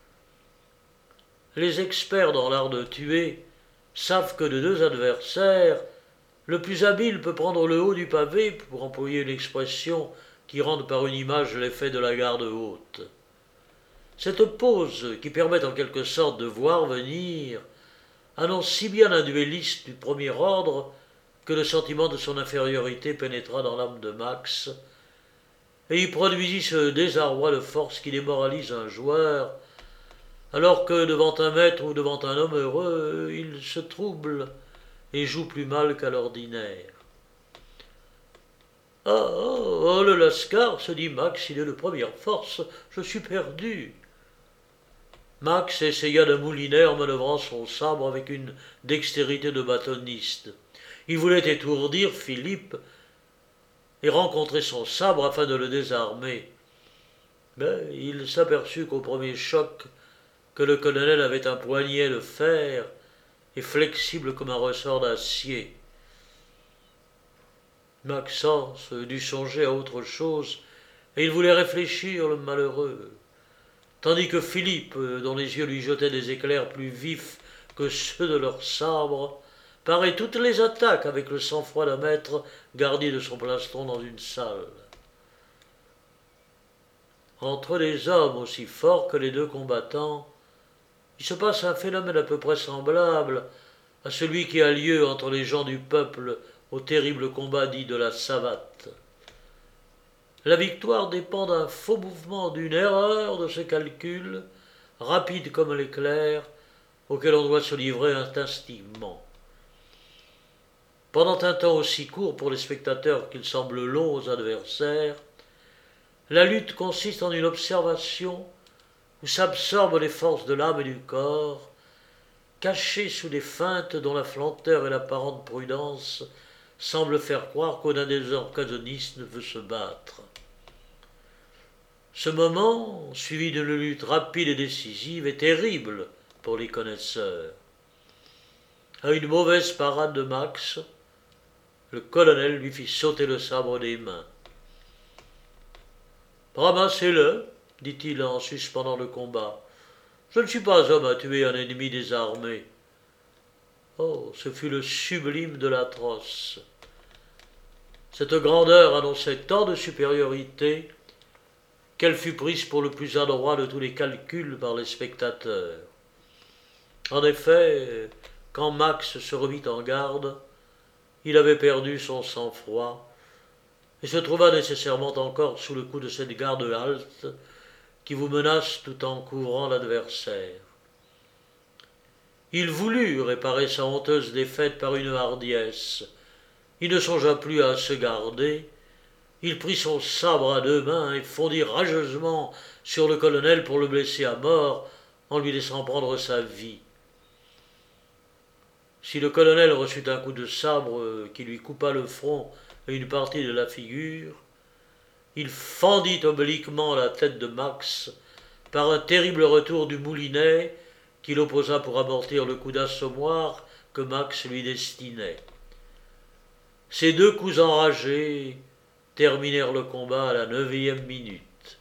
Les experts dans l'art de tuer savent que de deux adversaires, le plus habile peut prendre le haut du pavé, pour employer une expression qui rende par une image l'effet de la garde haute. Cette pose, qui permet en quelque sorte de voir venir, annonce si bien un duelliste du premier ordre que le sentiment de son infériorité pénétra dans l'âme de Max, et y produisit ce désarroi de force qui démoralise un joueur, alors que devant un maître ou devant un homme heureux, il se trouble et joue plus mal qu'à l'ordinaire. « Ah, oh, oh, le Lascar, se dit Max, il est de première force, je suis perdu. » Max essaya de mouliner en manœuvrant son sabre avec une dextérité de bâtoniste. Il voulait étourdir Philippe et rencontrer son sabre afin de le désarmer. Mais il s'aperçut qu'au premier choc, que le colonel avait un poignet de fer et flexible comme un ressort d'acier. Maxence dut songer à autre chose, et il voulait réfléchir, le malheureux. Tandis que Philippe, dont les yeux lui jetaient des éclairs plus vifs que ceux de leur sabre, parait toutes les attaques avec le sang-froid d'un maître garni de son plastron dans une salle. Entre les hommes aussi forts que les deux combattants, il se passe un phénomène à peu près semblable à celui qui a lieu entre les gens du peuple au terrible combat dit de la savate. La victoire dépend d'un faux mouvement, d'une erreur de ce calcul, rapide comme l'éclair, auquel on doit se livrer instinctivement. Pendant un temps aussi court pour les spectateurs qu'il semble long aux adversaires, la lutte consiste en une observation où s'absorbent les forces de l'âme et du corps, cachées sous des feintes dont la lenteur et l'apparente prudence semblent faire croire qu'aucun des orthodonistes ne veut se battre. Ce moment, suivi d'une lutte rapide et décisive, est terrible pour les connaisseurs. À une mauvaise parade de Max, le colonel lui fit sauter le sabre des mains. « Ramassez-le, dit-il en suspendant le combat. Je ne suis pas homme à tuer un ennemi désarmé. Oh, ce fut le sublime de l'atroce. Cette grandeur annonçait tant de supériorité qu'elle fut prise pour le plus adroit de tous les calculs par les spectateurs. En effet, quand Max se remit en garde, il avait perdu son sang-froid et se trouva nécessairement encore sous le coup de cette garde halte qui vous menace tout en couvrant l'adversaire. Il voulut réparer sa honteuse défaite par une hardiesse. Il ne songea plus à se garder. Il prit son sabre à deux mains et fondit rageusement sur le colonel pour le blesser à mort en lui laissant prendre sa vie. Si le colonel reçut un coup de sabre qui lui coupa le front et une partie de la figure, il fendit obliquement la tête de Max par un terrible retour du moulinet qu'il opposa pour amortir le coup d'assommoir que Max lui destinait. Ces deux coups enragés terminèrent le combat à la neuvième minute.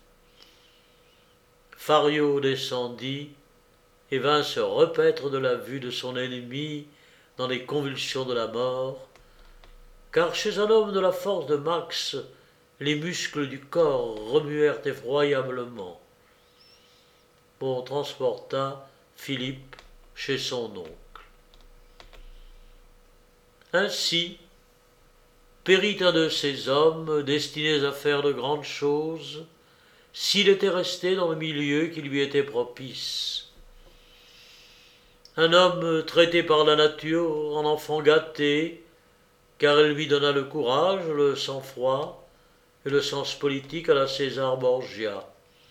Fario descendit et vint se repaître de la vue de son ennemi dans les convulsions de la mort, car chez un homme de la force de Max, les muscles du corps remuèrent effroyablement. On transporta Philippe chez son oncle. Ainsi périt un de ces hommes destinés à faire de grandes choses, s'il était resté dans le milieu qui lui était propice. Un homme traité par la nature en enfant gâté, car elle lui donna le courage, le sang-froid et le sens politique à la César Borgia.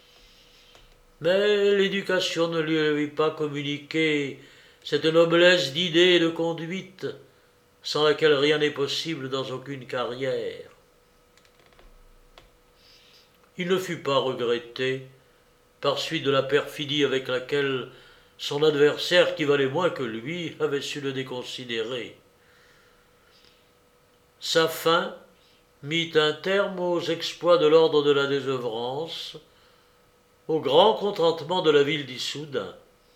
Mais l'éducation ne lui avait pas communiqué cette noblesse d'idées et de conduite, sans laquelle rien n'est possible dans aucune carrière. Il ne fut pas regretté, par suite de la perfidie avec laquelle son adversaire, qui valait moins que lui, avait su le déconsidérer. Sa fin mit un terme aux exploits de l'ordre de la désœuvrance, au grand contentement de la ville d'Issoudun.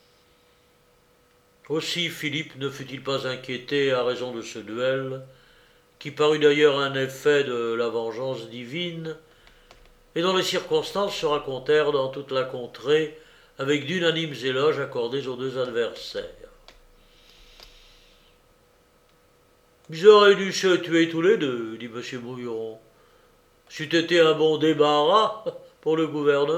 Aussi Philippe ne fut-il pas inquiété à raison de ce duel, qui parut d'ailleurs un effet de la vengeance divine, et dont les circonstances se racontèrent dans toute la contrée avec d'unanimes éloges accordés aux deux adversaires. « Ils auraient dû se tuer tous les deux, dit M. Mouilleron. C'eût été un bon débarras pour le gouvernement. »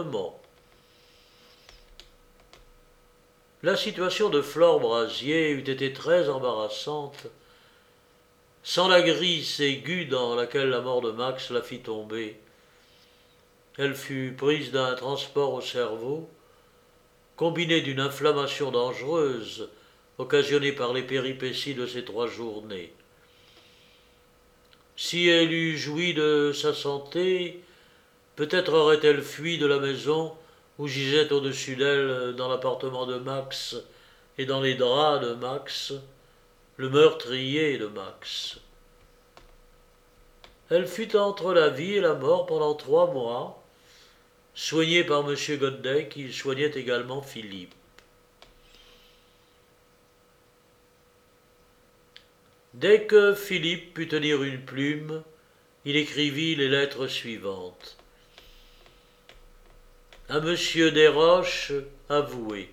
La situation de Flore Brasier eût été très embarrassante sans la grisse aiguë dans laquelle la mort de Max la fit tomber. Elle fut prise d'un transport au cerveau, combiné d'une inflammation dangereuse occasionnée par les péripéties de ces trois journées. Si elle eût joui de sa santé, peut-être aurait-elle fui de la maison où gisait au-dessus d'elle, dans l'appartement de Max et dans les draps de Max, le meurtrier de Max. Elle fut entre la vie et la mort pendant trois mois, soignée par M. Goddet, qui soignait également Philippe. Dès que Philippe put tenir une plume, il écrivit les lettres suivantes. À Monsieur Desroches, avoué.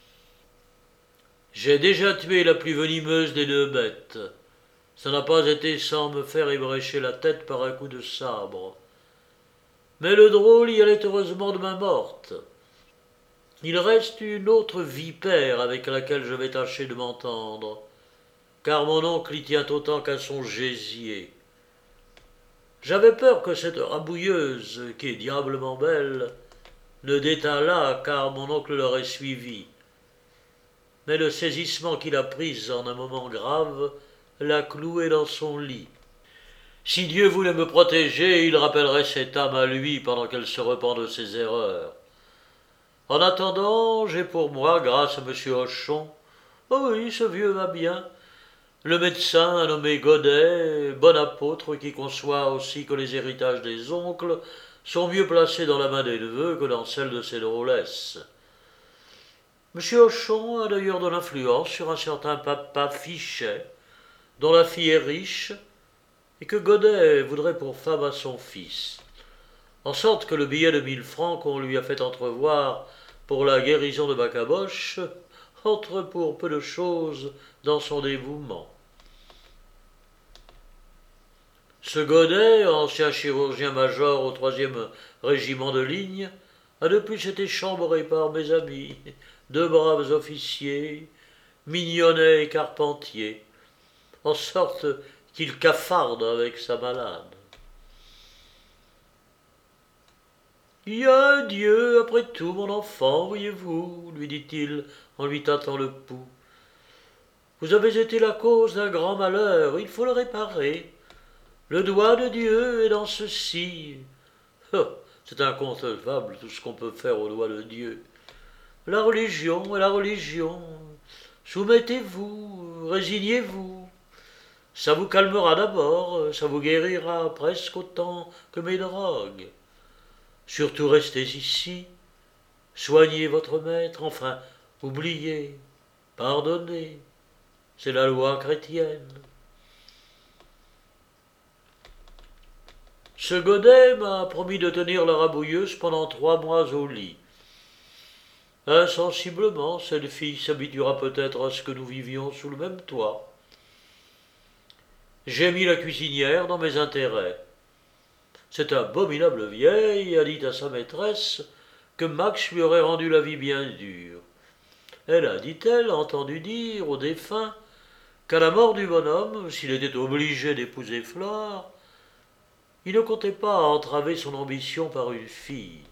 J'ai déjà tué la plus venimeuse des deux bêtes. Ça n'a pas été sans me faire ébrécher la tête par un coup de sabre. Mais le drôle y allait heureusement de main morte. Il reste une autre vipère avec laquelle je vais tâcher de m'entendre, car mon oncle y tient autant qu'à son gésier. J'avais peur que cette rabouilleuse, qui est diablement belle, ne détalât, car mon oncle l'aurait suivi. Mais le saisissement qu'il a pris en un moment grave l'a cloué dans son lit. Si Dieu voulait me protéger, il rappellerait cette âme à lui pendant qu'elle se repent de ses erreurs. En attendant, j'ai pour moi, grâce à M. Hochon, oh oui, ce vieux va bien, le médecin nommé Godet, bon apôtre qui conçoit aussi que les héritages des oncles sont mieux placés dans la main des neveux que dans celle de ses drôlesses. M. Hochon a d'ailleurs de l'influence sur un certain papa Fichet, dont la fille est riche, et que Godet voudrait pour femme à son fils. en sorte que le billet de mille francs qu'on lui a fait entrevoir pour la guérison de Macaboche entre pour peu de chose dans son dévouement. Ce Godet, ancien chirurgien-major au troisième régiment de ligne, a de plus été chambré par mes amis, deux braves officiers, Mignonnet et Carpentier, en sorte qu'il cafarde avec sa malade. Il y a un Dieu, après tout, mon enfant, voyez-vous, lui dit-il en lui tâtant le pouls. Vous avez été la cause d'un grand malheur, il faut le réparer. Le doigt de Dieu est dans ceci. Oh, c'est inconcevable tout ce qu'on peut faire au doigt de Dieu. La religion est la religion. Soumettez-vous, résignez-vous. Ça vous calmera d'abord, ça vous guérira presque autant que mes drogues. Surtout restez ici, soignez votre maître, enfin, oubliez, pardonnez, c'est la loi chrétienne. Ce Godet m'a promis de tenir la rabouilleuse pendant trois mois au lit. Insensiblement, cette fille s'habituera peut-être à ce que nous vivions sous le même toit. J'ai mis la cuisinière dans mes intérêts. Cette abominable vieille a dit à sa maîtresse que Max lui aurait rendu la vie bien dure. Elle a, dit-elle, entendu dire au défunt qu'à la mort du bonhomme, s'il était obligé d'épouser Flore, il ne comptait pas entraver son ambition par une fille.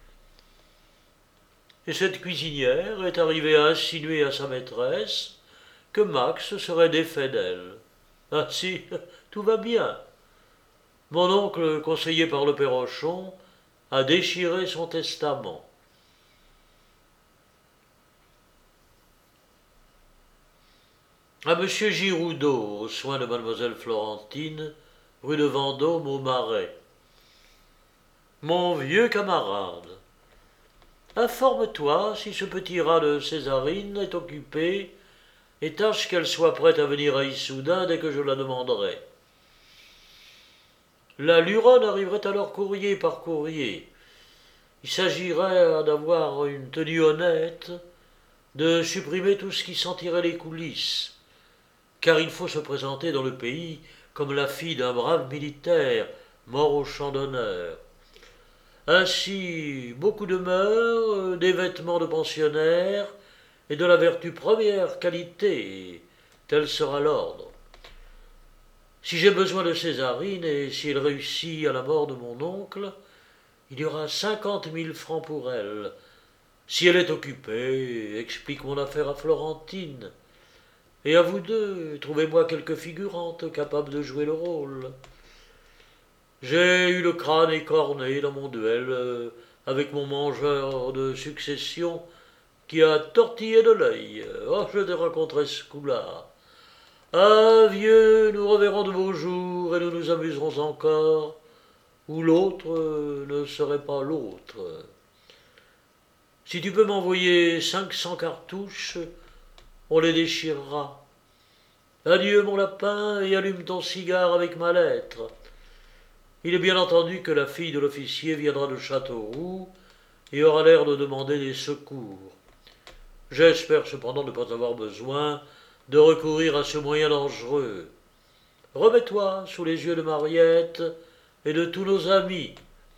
Et cette cuisinière est arrivée à insinuer à sa maîtresse que Max serait défait d'elle. Ainsi, tout va bien. Mon oncle, conseillé par le Perrochon, a déchiré son testament. À monsieur Giroudot, aux soins de mademoiselle Florentine, rue de Vendôme au Marais. Mon vieux camarade, informe-toi si ce petit rat de Césarine est occupé et tâche qu'elle soit prête à venir à Issoudun dès que je la demanderai. La Luronne arriverait alors courrier par courrier. Il s'agirait d'avoir une tenue honnête, de supprimer tout ce qui sentirait les coulisses, car il faut se présenter dans le pays comme la fille d'un brave militaire mort au champ d'honneur. Ainsi, beaucoup de mœurs, des vêtements de pensionnaire et de la vertu première qualité, tel sera l'ordre. Si j'ai besoin de Césarine et si elle réussit à la mort de mon oncle, il y aura cinquante mille francs pour elle. Si elle est occupée, explique mon affaire à Florentine. Et à vous deux, trouvez-moi quelques figurantes capables de jouer le rôle. J'ai eu le crâne écorné dans mon duel euh, avec mon mangeur de succession qui a tortillé de l'œil. Oh, je t'ai rencontré ce coup-là. Ah, vieux, nous reverrons de beaux jours et nous nous amuserons encore, ou l'autre euh, ne serait pas l'autre. Si tu peux m'envoyer cinq cents cartouches, on les déchirera. Adieu, mon lapin, et allume ton cigare avec ma lettre. Il est bien entendu que la fille de l'officier viendra de Châteauroux et aura l'air de demander des secours. J'espère cependant ne pas avoir besoin de recourir à ce moyen dangereux. Remets-toi sous les yeux de Mariette et de tous nos amis.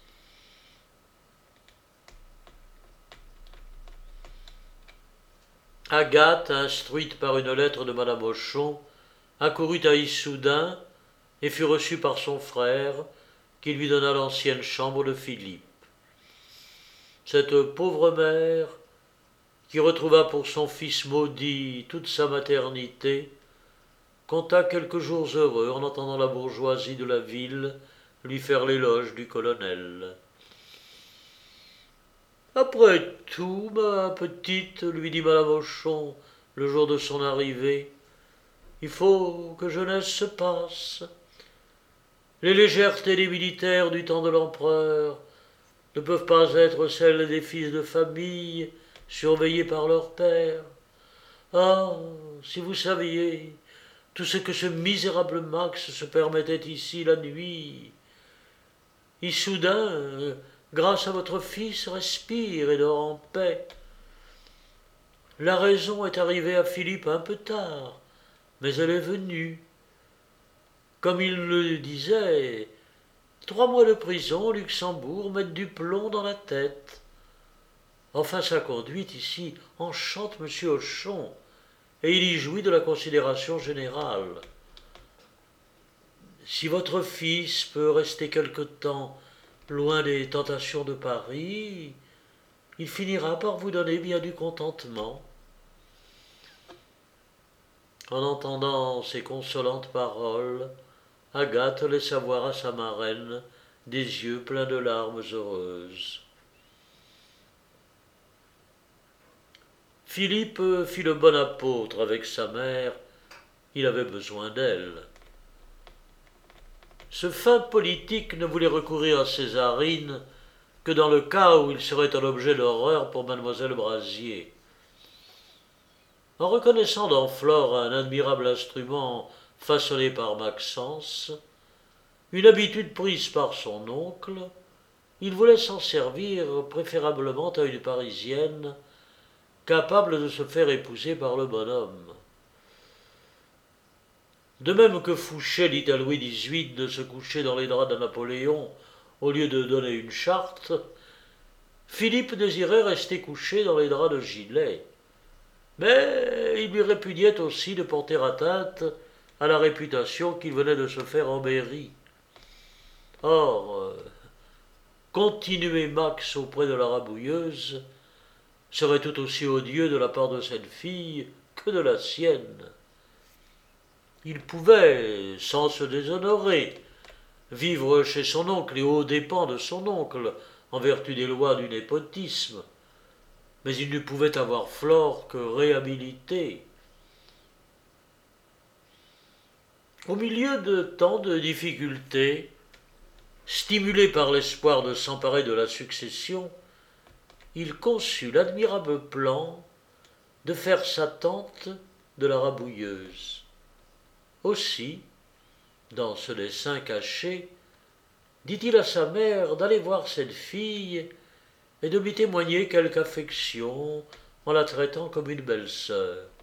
Agathe, instruite par une lettre de madame Hochon, accourut à Issoudun et fut reçue par son frère, qui lui donna l'ancienne chambre de Philippe. Cette pauvre mère, qui retrouva pour son fils maudit toute sa maternité, compta quelques jours heureux en entendant la bourgeoisie de la ville lui faire l'éloge du colonel. Après tout, ma petite, lui dit madame Hochon le jour de son arrivée, il faut que jeunesse se passe. Les légèretés des militaires du temps de l'empereur ne peuvent pas être celles des fils de famille surveillés par leur père. Ah, si vous saviez tout ce que ce misérable Max se permettait ici la nuit. Issoudun, euh, grâce à votre fils, respire et dort en paix. La raison est arrivée à Philippe un peu tard, mais elle est venue. Comme il le disait, trois mois de prison au Luxembourg mettent du plomb dans la tête. Enfin, sa conduite ici enchante M. Hochon, et il y jouit de la considération générale. Si votre fils peut rester quelque temps loin des tentations de Paris, il finira par vous donner bien du contentement. En entendant ces consolantes paroles, Agathe laissa voir à sa marraine des yeux pleins de larmes heureuses. Philippe fit le bon apôtre avec sa mère, il avait besoin d'elle. Ce fin politique ne voulait recourir à Césarine que dans le cas où il serait un objet d'horreur pour mademoiselle Brazier. En reconnaissant dans Flore un admirable instrument façonné par Maxence, une habitude prise par son oncle, il voulait s'en servir préférablement à une Parisienne capable de se faire épouser par le bonhomme. De même que Fouché dit à Louis dix-huit de se coucher dans les draps de Napoléon au lieu de donner une charte, Philippe désirait rester couché dans les draps de Gilet. Mais il lui répugnait aussi de porter atteinte à la réputation qu'il venait de se faire en mairie. Or, euh, continuer Max auprès de la rabouilleuse serait tout aussi odieux de la part de cette fille que de la sienne. Il pouvait, sans se déshonorer, vivre chez son oncle et aux dépens de son oncle, en vertu des lois du népotisme, mais il ne pouvait avoir Flore que réhabilité. Au milieu de tant de difficultés, stimulé par l'espoir de s'emparer de la succession, il conçut l'admirable plan de faire sa tante de la rabouilleuse. Aussi, dans ce dessein caché, dit-il à sa mère d'aller voir cette fille et de lui témoigner quelque affection en la traitant comme une belle-sœur.